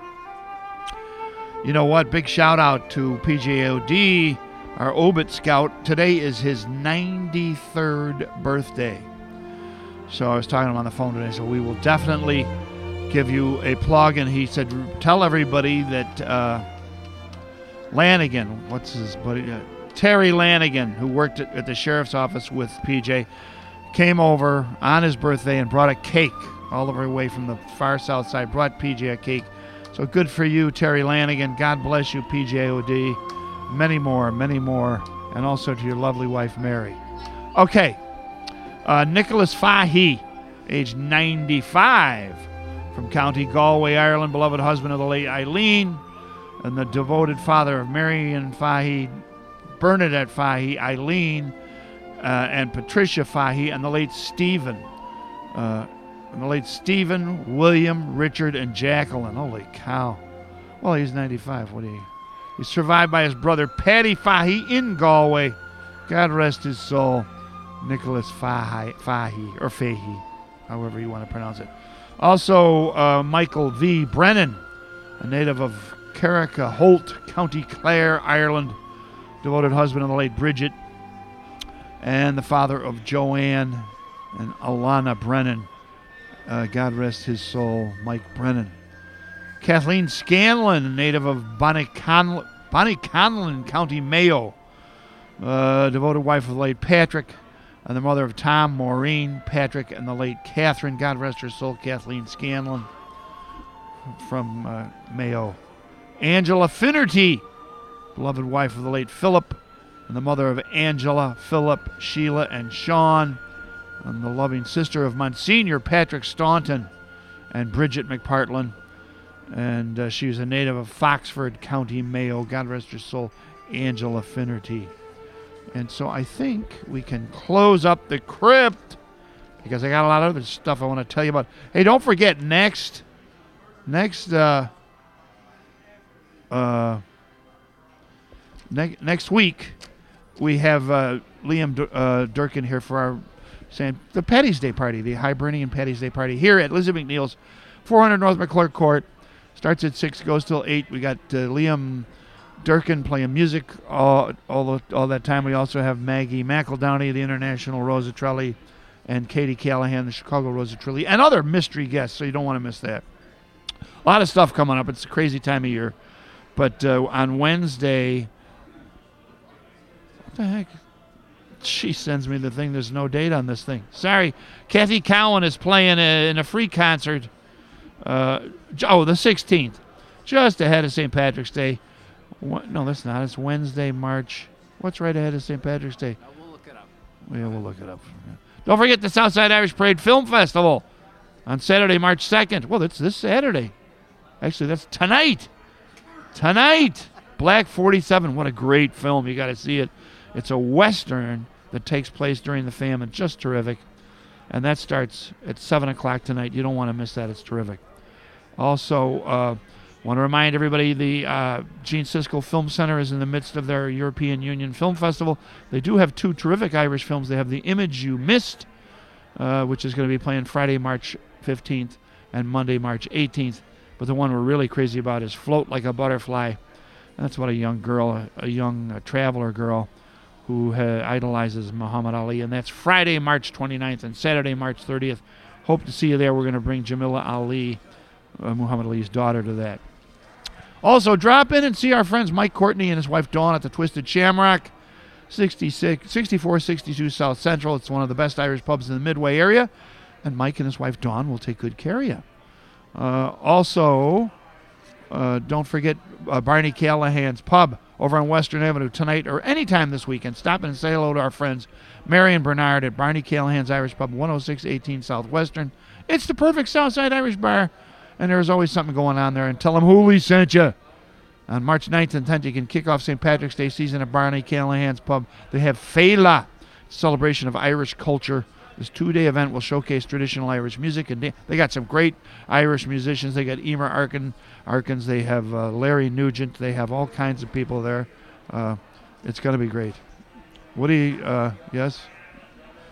You know what? Big shout out to P J O D, our Obit Scout. Today is his ninety-third birthday. So I was talking to him on the phone today, so we will definitely give you a plug. And he said, tell everybody that uh, Lanigan, what's his buddy? Uh, Terry Lanigan, who worked at, at the sheriff's office with P J, came over on his birthday and brought a cake all the way from the far south side, brought P J a cake. So good for you, Terry Lanigan. God bless you, P J O D. Many more, many more. And also to your lovely wife, Mary. Okay. Uh, Nicholas Fahey, age ninety-five, from County Galway, Ireland, beloved husband of the late Eileen, and the devoted father of Marion Fahey, Bernadette Fahey, Eileen, uh, and Patricia Fahey, and the late Stephen. Uh, and the late Stephen, William, Richard, and Jacqueline. Holy cow. Well, he's ninety-five. What do you... He's survived by his brother, Paddy Fahey, in Galway. God rest his soul. Nicholas Fahey, Fahey, or Fahey, however you want to pronounce it. Also, uh, Michael V. Brennan, a native of Carrick Holt, County Clare, Ireland, devoted husband of the late Bridget, and the father of Joanne and Alana Brennan. Uh, God rest his soul, Mike Brennan. Kathleen Scanlon, a native of Bonnyconlin, Bonnyconlin, County Mayo, uh, devoted wife of the late Patrick, and the mother of Tom, Maureen, Patrick, and the late Catherine. God rest her soul, Kathleen Scanlon from uh, Mayo. Angela Finnerty, beloved wife of the late Philip, and the mother of Angela, Philip, Sheila, and Sean, and the loving sister of Monsignor Patrick Staunton and Bridget McPartland. And uh, she was a native of Foxford, County Mayo. God rest her soul, Angela Finnerty. And so I think we can close up the crypt because I got a lot of other stuff I want to tell you about. Hey, don't forget, next, next, uh, uh, ne- next week, we have uh, Liam D- uh, Durkin here for our Saint the Paddy's Day party, the Hibernian Paddy's Day party here at Lizzie McNeil's, four hundred North McClure Court. Starts at six, goes till eight. We got uh, Liam Durkin playing music all all, the, all that time. We also have Maggie McEldowney, the International Rosatrelli, and Katie Callahan, the Chicago Rosatrelli, and other mystery guests, so you don't want to miss that. A lot of stuff coming up. It's a crazy time of year. But uh, on Wednesday, what the heck? She sends me the thing. There's no date on this thing. Sorry. Kathy Cowan is playing a, in a free concert. Uh, oh, the sixteenth, just ahead of Saint Patrick's Day. What? No, that's not. It's Wednesday, March. What's right ahead of Saint Patrick's Day? Uh, we'll look it up. Yeah, we'll look it up. Don't forget the Southside Irish Parade Film Festival on Saturday, March second. Well, that's this Saturday. Actually, that's tonight. Tonight. Black forty-seven. What a great film. You got to see it. It's a Western that takes place during the famine. Just terrific. And that starts at seven o'clock tonight. You don't want to miss that. It's terrific. Also, uh, want to remind everybody the uh, Gene Siskel Film Center is in the midst of their European Union Film Festival. They do have two terrific Irish films. They have The Image You Missed, uh, which is going to be playing Friday, March fifteenth, and Monday, March eighteenth. But the one we're really crazy about is Float Like a Butterfly. And that's about a young girl, a, a young uh, traveler girl who uh, idolizes Muhammad Ali. And that's Friday, March twenty-ninth, and Saturday, March thirtieth. Hope to see you there. We're going to bring Jamila Ali, uh, Muhammad Ali's daughter, to that. Also, drop in and see our friends Mike Courtney and his wife Dawn at the Twisted Shamrock, sixty-six, sixty-four sixty-two South Central. It's one of the best Irish pubs in the Midway area, and Mike and his wife Dawn will take good care of you. Uh, also, uh, don't forget uh, Barney Callahan's Pub over on Western Avenue tonight or anytime this weekend. Stop in and say hello to our friends Mary and Bernard at Barney Callahan's Irish Pub, one oh six eighteen Southwestern. It's the perfect Southside Irish bar, and there's always something going on there. And tell them Hooli sent you. On March ninth and tenth, you can kick off Saint Patrick's Day season at Barney Callahan's Pub. They have Fela, celebration of Irish culture. This two-day event will showcase traditional Irish music, and they, they got some great Irish musicians. They got Emer Arkin, Arkins. They have uh, Larry Nugent. They have all kinds of people there. Uh, it's going to be great. What do you, uh, yes?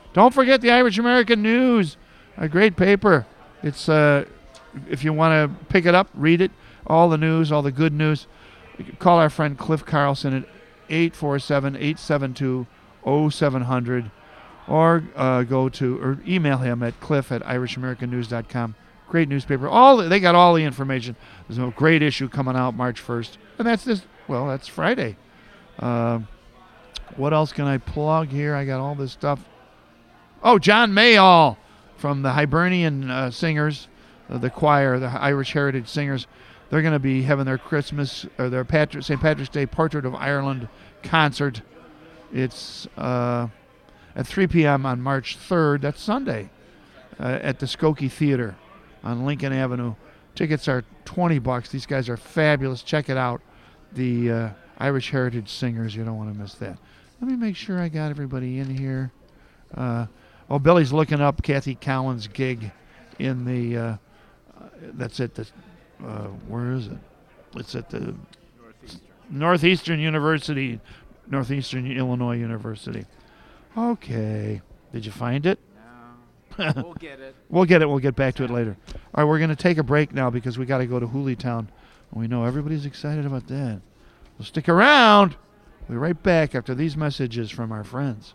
Don't forget the Irish American News, a great paper. It's uh, if you want to pick it up, read it, all the news, all the good news. You can call our friend Cliff Carlson at eight four seven, eight seven two, oh seven hundred, or uh, go to or email him at cliff at irish american news dot com. Great newspaper. All they got all the information. There's a great issue coming out March first, and that's this. Well, that's Friday. Uh, what else can I plug here? I got all this stuff. Oh, John Mayall from the Hibernian uh, Singers, uh, the choir, the Irish Heritage Singers. They're going to be having their Christmas or their Patrick, Saint Patrick's Day Portrait of Ireland concert. It's uh, at three p.m. on March third. That's Sunday uh, at the Skokie Theater on Lincoln Avenue. Tickets are twenty bucks. These guys are fabulous. Check it out. The uh, Irish Heritage Singers. You don't want to miss that. Let me make sure I got everybody in here. Uh, oh, Billy's looking up Kathy Cowan's gig in the. Uh, that's at the. Uh, where is it? It's at the Northeastern, Northeastern University, Northeastern Illinois University. Okay. Did you find it? No. We'll get it. We'll get it. We'll get back to it later. All right, we're going to take a break now because we got to go to Hooleytown. And we know everybody's excited about that. So stick around. We'll be right back after these messages from our friends.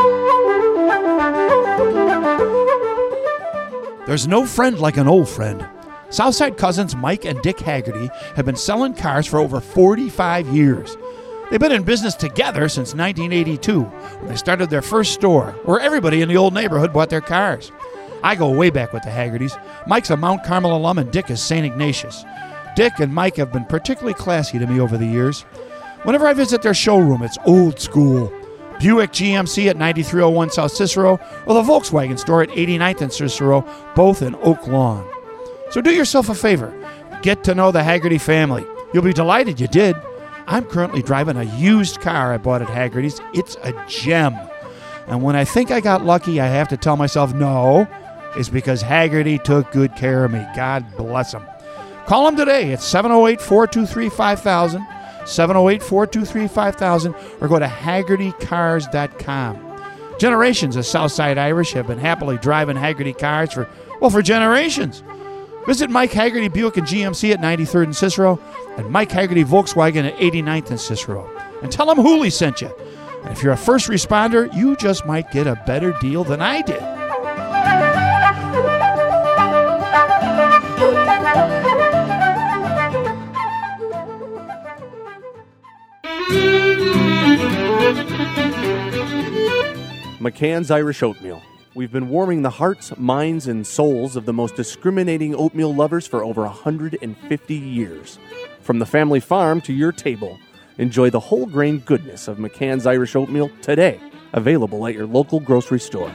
There's no friend like an old friend. Southside cousins Mike and Dick Haggerty have been selling cars for over forty-five years. They've been in business together since nineteen eighty-two, when they started their first store, where everybody in the old neighborhood bought their cars. I go way back with the Haggertys. Mike's a Mount Carmel alum and Dick is Saint Ignatius. Dick and Mike have been particularly classy to me over the years. Whenever I visit their showroom, it's old school. Buick G M C at ninety-three oh one South Cicero, or the Volkswagen store at eighty-ninth and Cicero, both in Oak Lawn. So do yourself a favor. Get to know the Haggerty family. You'll be delighted you did. I'm currently driving a used car I bought at Haggerty's. It's a gem. And when I think I got lucky, I have to tell myself no. It's because Haggerty took good care of me. God bless him. Call him today at seven oh eight, four two three, five thousand, seven oh eight, four two three, five thousand, or go to haggerty cars dot com. Generations of Southside Irish have been happily driving Haggerty cars for, well, for generations. Visit Mike Haggerty Buick and G M C at ninety-third and Cicero, and Mike Haggerty Volkswagen at eighty-ninth and Cicero. And tell them Hooley sent you. And if you're a first responder, you just might get a better deal than I did. McCann's Irish Oatmeal. We've been warming the hearts, minds, and souls of the most discriminating oatmeal lovers for over one hundred fifty years. From the family farm to your table, enjoy the whole grain goodness of McCann's Irish Oatmeal today. Available at your local grocery store.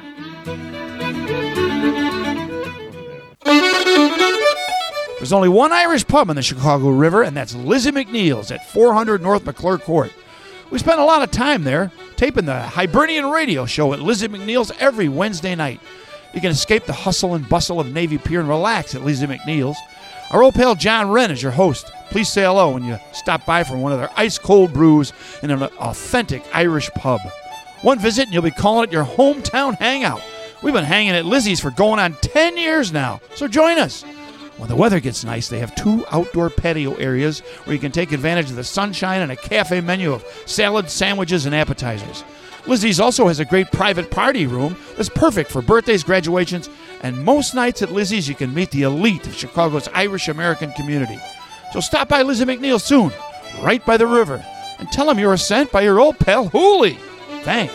There's only one Irish pub in the Chicago River, and that's Lizzie McNeil's at four hundred North McClure Court. We spent a lot of time there, taping the Hibernian radio show at Lizzie McNeil's every Wednesday night. You can escape the hustle and bustle of Navy Pier and relax at Lizzie McNeil's. Our old pal John Wren is your host. Please say hello when you stop by for one of their ice-cold brews in an authentic Irish pub. One visit and you'll be calling it your hometown hangout. We've been hanging at Lizzie's for going on ten years now, so join us. When the weather gets nice, they have two outdoor patio areas where you can take advantage of the sunshine and a cafe menu of salads, sandwiches, and appetizers. Lizzie's also has a great private party room that's perfect for birthdays, graduations, and most nights at Lizzie's you can meet the elite of Chicago's Irish-American community. So stop by Lizzie McNeil soon, right by the river, and tell them you were sent by your old pal Hooley. Thanks.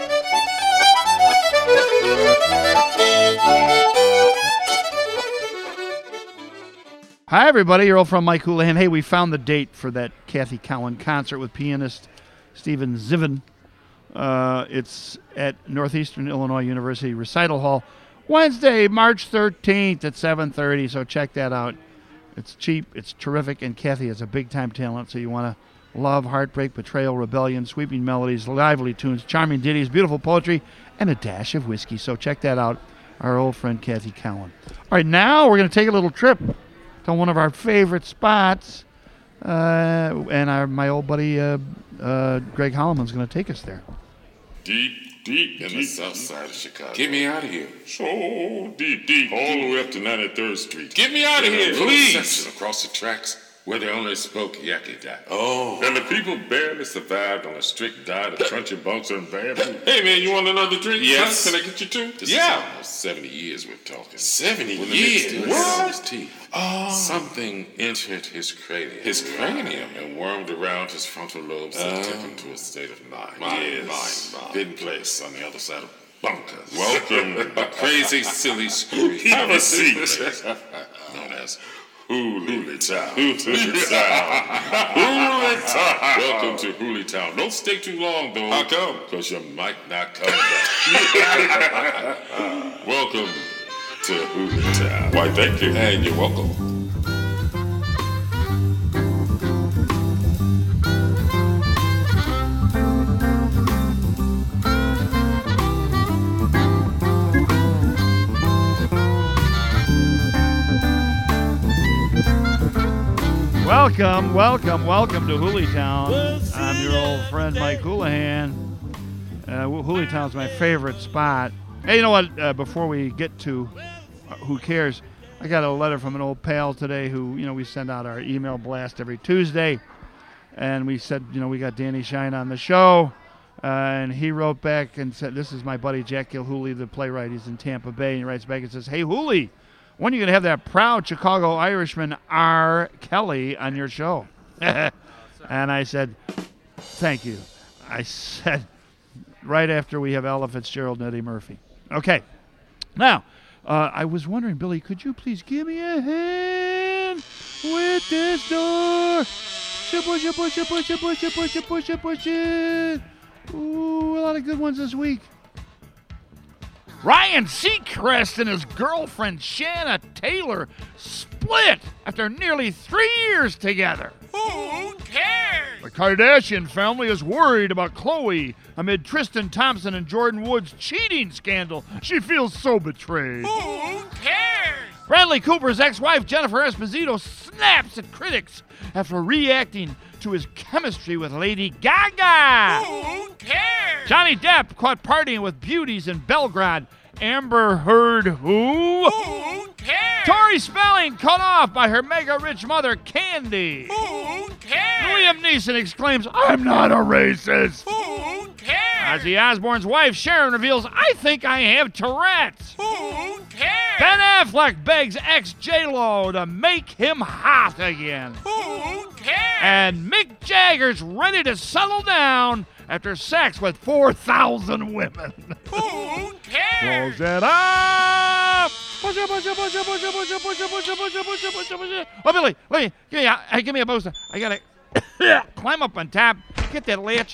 Hi, everybody. You're all from Mike Houlihan. Hey, we found the date for that Kathy Cowan concert with pianist Stephen Ziven. Uh, it's at Northeastern Illinois University Recital Hall, Wednesday, March thirteenth at seven thirty, so check that out. It's cheap, it's terrific, and Kathy is a big-time talent, so you want to love heartbreak, betrayal, rebellion, sweeping melodies, lively tunes, charming ditties, beautiful poetry, and a dash of whiskey. So check that out, our old friend Kathy Cowan. All right, now we're going to take a little trip to one of our favorite spots, uh, and our, my old buddy uh, uh, Greg Holloman's going to take us there. Deep deep in the south side of Chicago. Get me out of here. So deep, deep, all the way up to ninety-third Street. Get me out of here, please. Section across the tracks where they only spoke Yakety. Oh. And the people barely survived on a strict diet of crunchy bunks and bad food. Hey, man, you want another drink? Yes. Can I get you two? This yeah. is almost seventy years we're talking. seventy when years? What? His teeth. Oh. Something entered his cranium. His cranium? And wormed around his frontal lobes uh. and took him to a state of mind. Mind, yes. mind, mind. Hidden place on the other side of bunkers. Welcome. A crazy, silly Scrooge. Have a seat. Known as Hooley Town. Hooley Town. Hooley Town. Welcome to Hooley Town. Don't stay too long, though. How come? Because you might not come back. Welcome to Hooley Town. Why, thank you. And you're welcome. Welcome, welcome, welcome to Hooley Town. I'm your old friend Mike Houlihan. Uh, Hooley Town's my favorite spot. Hey, you know what? Uh, before we get to uh, Who Cares, I got a letter from an old pal today who, you know, we send out our email blast every Tuesday. And we said, you know, we got Danny Shine on the show. Uh, and he wrote back and said, this is my buddy Jack Gilhooly, the playwright. He's in Tampa Bay. And he writes back and says, hey, Hooley, when are you going to have that proud Chicago Irishman R. Kelly on your show? And I said, thank you. I said, right after we have Ella Fitzgerald and Eddie Murphy. Okay. Now, uh, I was wondering, Billy, could you please give me a hand with this door? Push it, push it, push it, push it, push it, push it, push it, push it. Ooh, a lot of good ones this week. Ryan Seacrest and his girlfriend Shanna Taylor split after nearly three years together. Who cares? The Kardashian family is worried about Khloe amid Tristan Thompson and Jordan Wood's cheating scandal. She feels so betrayed. Who cares? Bradley Cooper's ex-wife Jennifer Esposito snaps at critics after reacting to his chemistry with Lady Gaga. Who cares? Johnny Depp caught partying with beauties in Belgrade. Amber Heard who? Who cares? Tori Spelling cut off by her mega-rich mother, Candy. Who cares? Liam Neeson exclaims, I'm not a racist. Who cares? Ozzy Osbourne's wife, Sharon, reveals, I think I have Tourette's. Who cares? Ben Affleck begs ex-J-Lo to make him hot again. Who cares? And Mick Jagger's ready to settle down after sex with four thousand women. Who cares? Close it up. Push it, push it, push it, push it, push it, push it, push it, push it, push it, push it, push it. Oh, Billy, let me, give me a, hey, give me a booster. I gotta climb up on top, get that latch.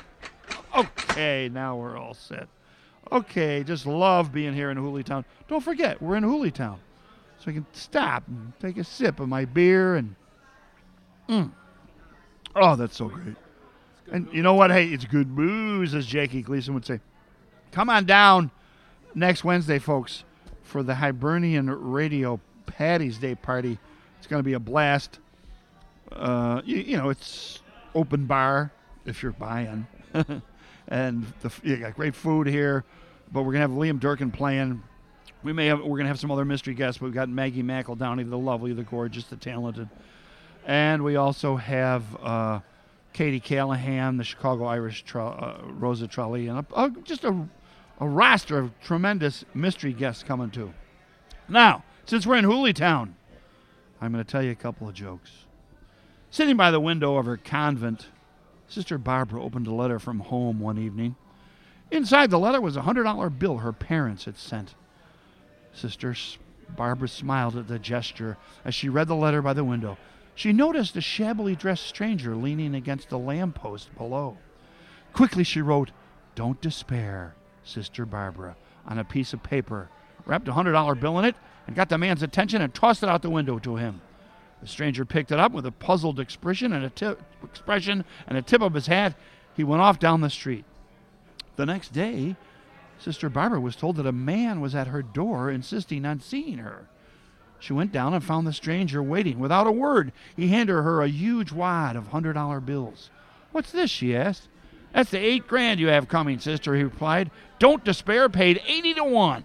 Okay, now we're all set. Okay, just love being here in Hooley Town. Don't forget, we're in Hooley Town. So I can stop and take a sip of my beer and, mm. Oh, that's so great. And you know what? Hey, it's good booze, as Jackie Gleason would say. Come on down next Wednesday, folks, for the Hibernian Radio Patty's Day party. It's going to be a blast. Uh, you, you know, it's open bar if you're buying. And the, you got great food here. But we're going to have Liam Durkin playing. We may have, we're going to have some other mystery guests. But we've got Maggie McEldowney, the lovely, the gorgeous, the talented. And we also have uh, Katie Callahan, the Chicago Irish, tra- uh, Rosa Trulli, and a, a, just a, a roster of tremendous mystery guests coming too. Now, since we're in Hooley Town, I'm going to tell you a couple of jokes. Sitting by the window of her convent, Sister Barbara opened a letter from home one evening. Inside the letter was a one hundred dollar bill her parents had sent. Sister Barbara smiled at the gesture as she read the letter by the window. She noticed a shabbily dressed stranger leaning against a lamppost below. Quickly she wrote, "Don't despair, Sister Barbara," on a piece of paper, wrapped a one hundred dollar bill in it, and got the man's attention and tossed it out the window to him. The stranger picked it up with a puzzled expression and a tip, expression and a tip of his hat. He went off down the street. The next day, Sister Barbara was told that a man was at her door insisting on seeing her. She went down and found the stranger waiting. Without a word, he handed her a huge wad of one hundred dollar bills. "What's this?" she asked. That's the eight grand you have coming, sister, he replied. Don't despair, paid eighty to one.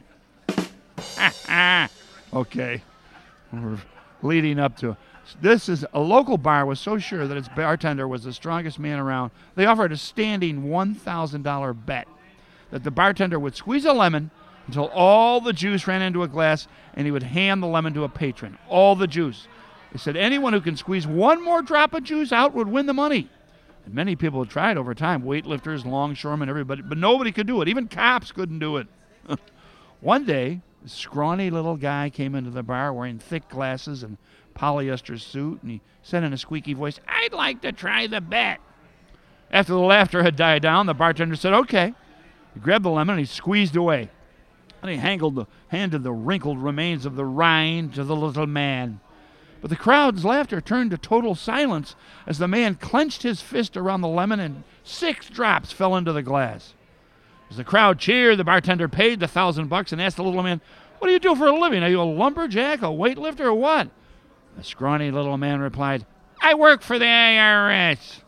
Okay. We're leading up to this is a local bar was so sure that its bartender was the strongest man around, they offered a standing one thousand dollars bet that the bartender would squeeze a lemon until all the juice ran into a glass and he would hand the lemon to a patron. All the juice. They said anyone who can squeeze one more drop of juice out would win the money. And many people had tried over time, weightlifters, longshoremen, everybody, but nobody could do it. Even cops couldn't do it. One day, a scrawny little guy came into the bar wearing thick glasses and polyester suit, and he said in a squeaky voice, I'd like to try the bet. After the laughter had died down, the bartender said, okay. He grabbed the lemon and he squeezed away. And he handled the, handed the wrinkled remains of the rind to the little man. But the crowd's laughter turned to total silence as the man clenched his fist around the lemon and six drops fell into the glass. As the crowd cheered, the bartender paid the thousand bucks and asked the little man, what do you do for a living? Are you a lumberjack, a weightlifter, or what? The scrawny little man replied, I work for the I R S.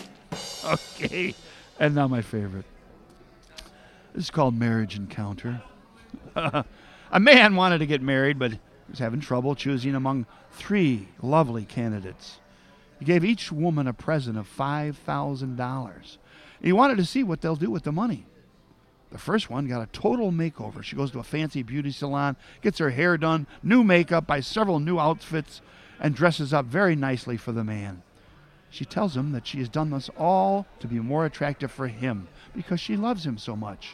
Okay, and now my favorite. This is called Marriage Encounter. A man wanted to get married, but he was having trouble choosing among three lovely candidates. He gave each woman a present of five thousand dollars. He wanted to see what they'll do with the money. The first one got a total makeover. She goes to a fancy beauty salon, gets her hair done, new makeup, buys several new outfits, and dresses up very nicely for the man. She tells him that she has done this all to be more attractive for him because she loves him so much.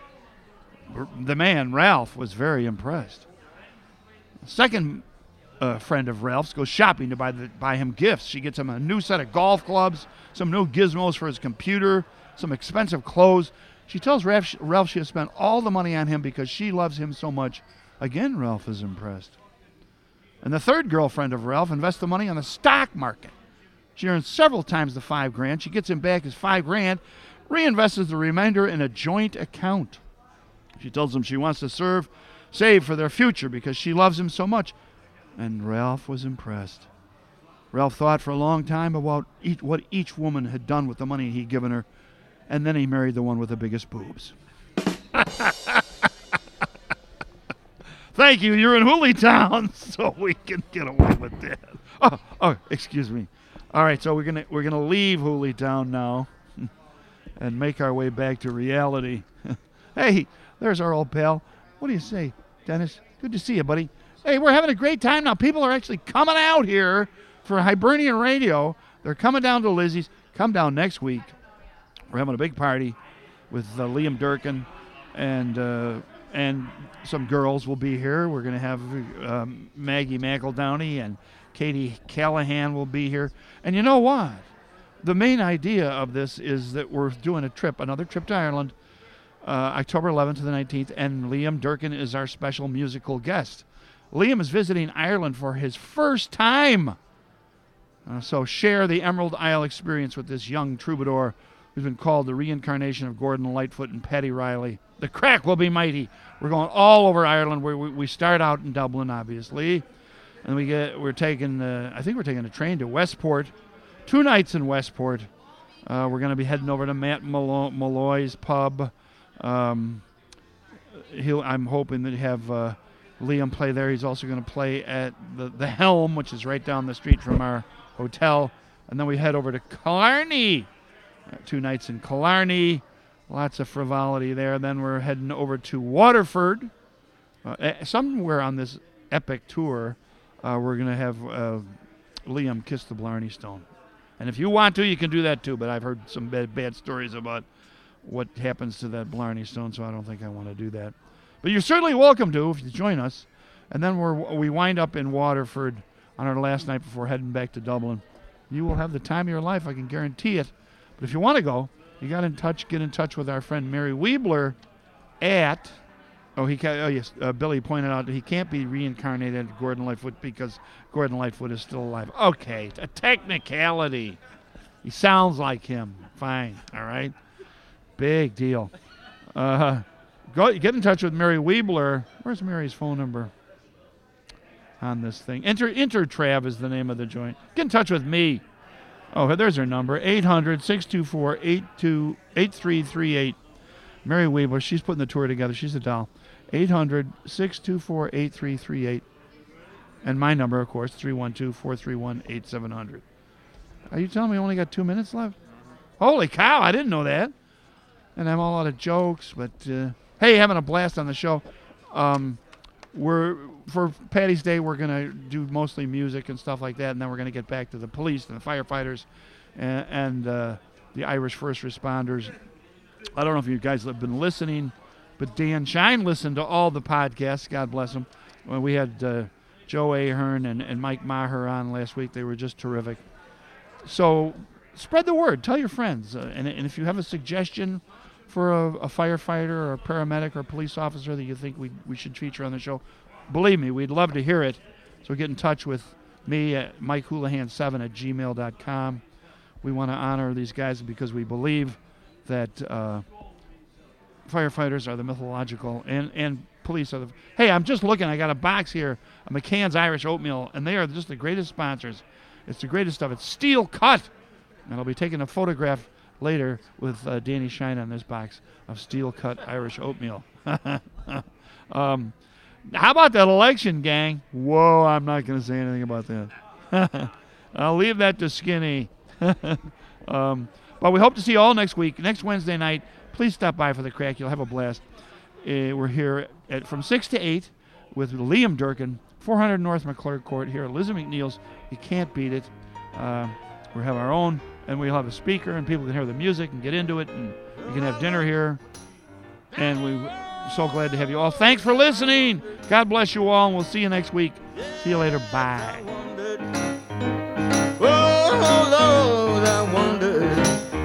The man, Ralph, was very impressed. The second uh, friend of Ralph's goes shopping to buy, the, buy him gifts. She gets him a new set of golf clubs, some new gizmos for his computer, some expensive clothes. She tells Ralph, Ralph she has spent all the money on him because she loves him so much. Again, Ralph is impressed. And the third girlfriend of Ralph invests the money on the stock market. She earns several times the five grand. She gets him back his five grand, reinvests the remainder in a joint account. She tells him she wants to serve, save for their future because she loves him so much. And Ralph was impressed. Ralph thought for a long time about each, what each woman had done with the money he'd given her, and then he married the one with the biggest boobs. Thank you. You're in Hooleytown, so we can get away with that. Oh, oh, excuse me. All right, so we're gonna we're gonna leave Hooleytown now, and make our way back to reality. Hey, there's our old pal. What do you say, Dennis? Good to see you, buddy. Hey, we're having a great time now. People are actually coming out here for Hibernian Radio. They're coming down to Lizzie's. Come down next week. We're having a big party with uh, Liam Durkin and uh, and some girls will be here. We're going to have um, Maggie McEldowney and Katie Callahan will be here. And you know what? The main idea of this is that we're doing a trip, another trip to Ireland, uh, October eleventh to the nineteenth, and Liam Durkin is our special musical guest. Liam is visiting Ireland for his first time. Uh, so share the Emerald Isle experience with this young troubadour who's been called the reincarnation of Gordon Lightfoot and Paddy Riley. The crack will be mighty. We're going all over Ireland. Where we, we start out in Dublin, obviously, and we get we're taking uh, I think we're taking a train to Westport. Two nights in Westport. Uh, we're going to be heading over to Matt Mallo- Malloy's pub. Um, he'll, I'm hoping that have uh, Liam play there. He's also going to play at the, the Helm, which is right down the street from our hotel. And then we head over to Killarney. Uh, two nights in Killarney. Lots of frivolity there. Then we're heading over to Waterford. Uh, somewhere on this epic tour, uh, we're going to have uh, Liam kiss the Blarney Stone. And if you want to, you can do that too, but I've heard some bad, bad stories about what happens to that Blarney Stone, so I don't think I want to do that. But you're certainly welcome to if you join us. And then we're, we wind up in Waterford on our last night before heading back to Dublin. You will have the time of your life, I can guarantee it. But if you want to go, you got in touch, get in touch with our friend Mary Weebler at, oh, he oh yes, uh, Billy pointed out that he can't be reincarnated Gordon Lightfoot because Gordon Lightfoot is still alive. Okay, a technicality. He sounds like him. Fine, all right? Big deal. Uh, go get in touch with Mary Weebler. Where's Mary's phone number on this thing? Inter Intertrav is the name of the joint. Get in touch with me. Oh, there's her number, eight hundred, six two four, eight three three eight. Mary Weaver, she's putting the tour together. She's a doll. eight hundred, six two four, eight three three eight. And my number, of course, three one two, four three one, eight seven zero zero. Are you telling me we only got two minutes left? Holy cow, I didn't know that. And I'm all out of jokes, but uh, hey, having a blast on the show. Um, we're for Patty's Day, we're going to do mostly music and stuff like that, and then we're going to get back to the police and the firefighters and, and uh, the Irish first responders. I don't know if you guys have been listening, but Dan Shine listened to all the podcasts. God bless him. Well, we had uh, Joe Ahern and, and Mike Maher on last week. They were just terrific. So spread the word. Tell your friends. Uh, and, and if you have a suggestion for a, a firefighter or a paramedic or a police officer that you think we we should feature on the show, believe me, we'd love to hear it. So get in touch with me at mike houlihan seven at gmail dot com. We want to honor these guys because we believe that uh, firefighters are the mythological and, and police are the... Hey, I'm just looking. I got a box here, a McCann's Irish Oatmeal, and they are just the greatest sponsors. It's the greatest stuff. It's steel cut. And I'll be taking a photograph later with uh, Danny Shine on this box of steel cut Irish oatmeal. um, how about that election, gang? Whoa, I'm not going to say anything about that. I'll leave that to Skinny. um, but we hope to see you all next week. Next Wednesday night, please stop by for the crack. You'll have a blast. Uh, we're here at from six to eight with Liam Durkin, four hundred North McClure Court here at Lizzie McNeil's. You can't beat it. Uh, we have our own, and we'll have a speaker, and people can hear the music and get into it, and you can have dinner here. And we're so glad to have you all. Thanks for listening. God bless you all, and we'll see you next week. See you later. Bye. Oh, Lord, I wondered,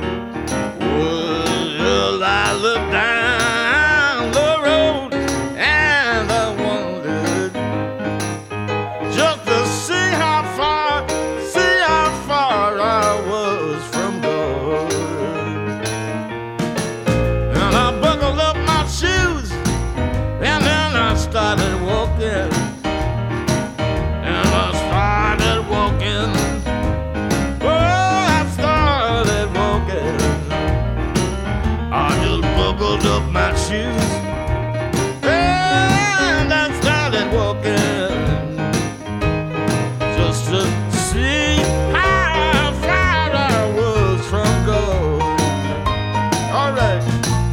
will I look down the road, and I wondered just to see how far, see how far I was from God. And I buckled up my shoes, and then I started walking, and I started walking. Up my shoes and I started walking just to see how far I was from God. All right.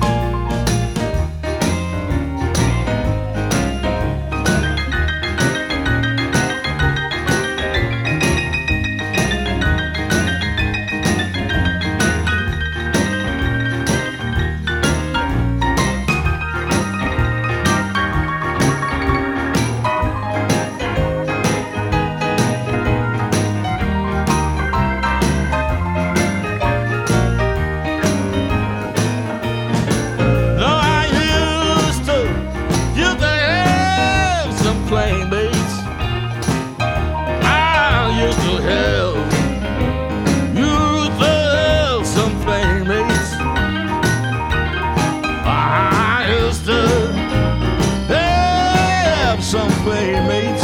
Some playmates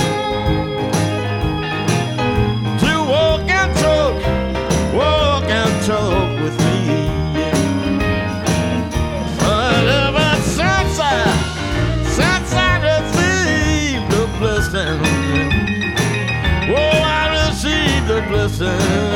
to walk and talk, walk and talk with me. Whatever sunshine, sunshine received the blessing. Oh, I received the blessing.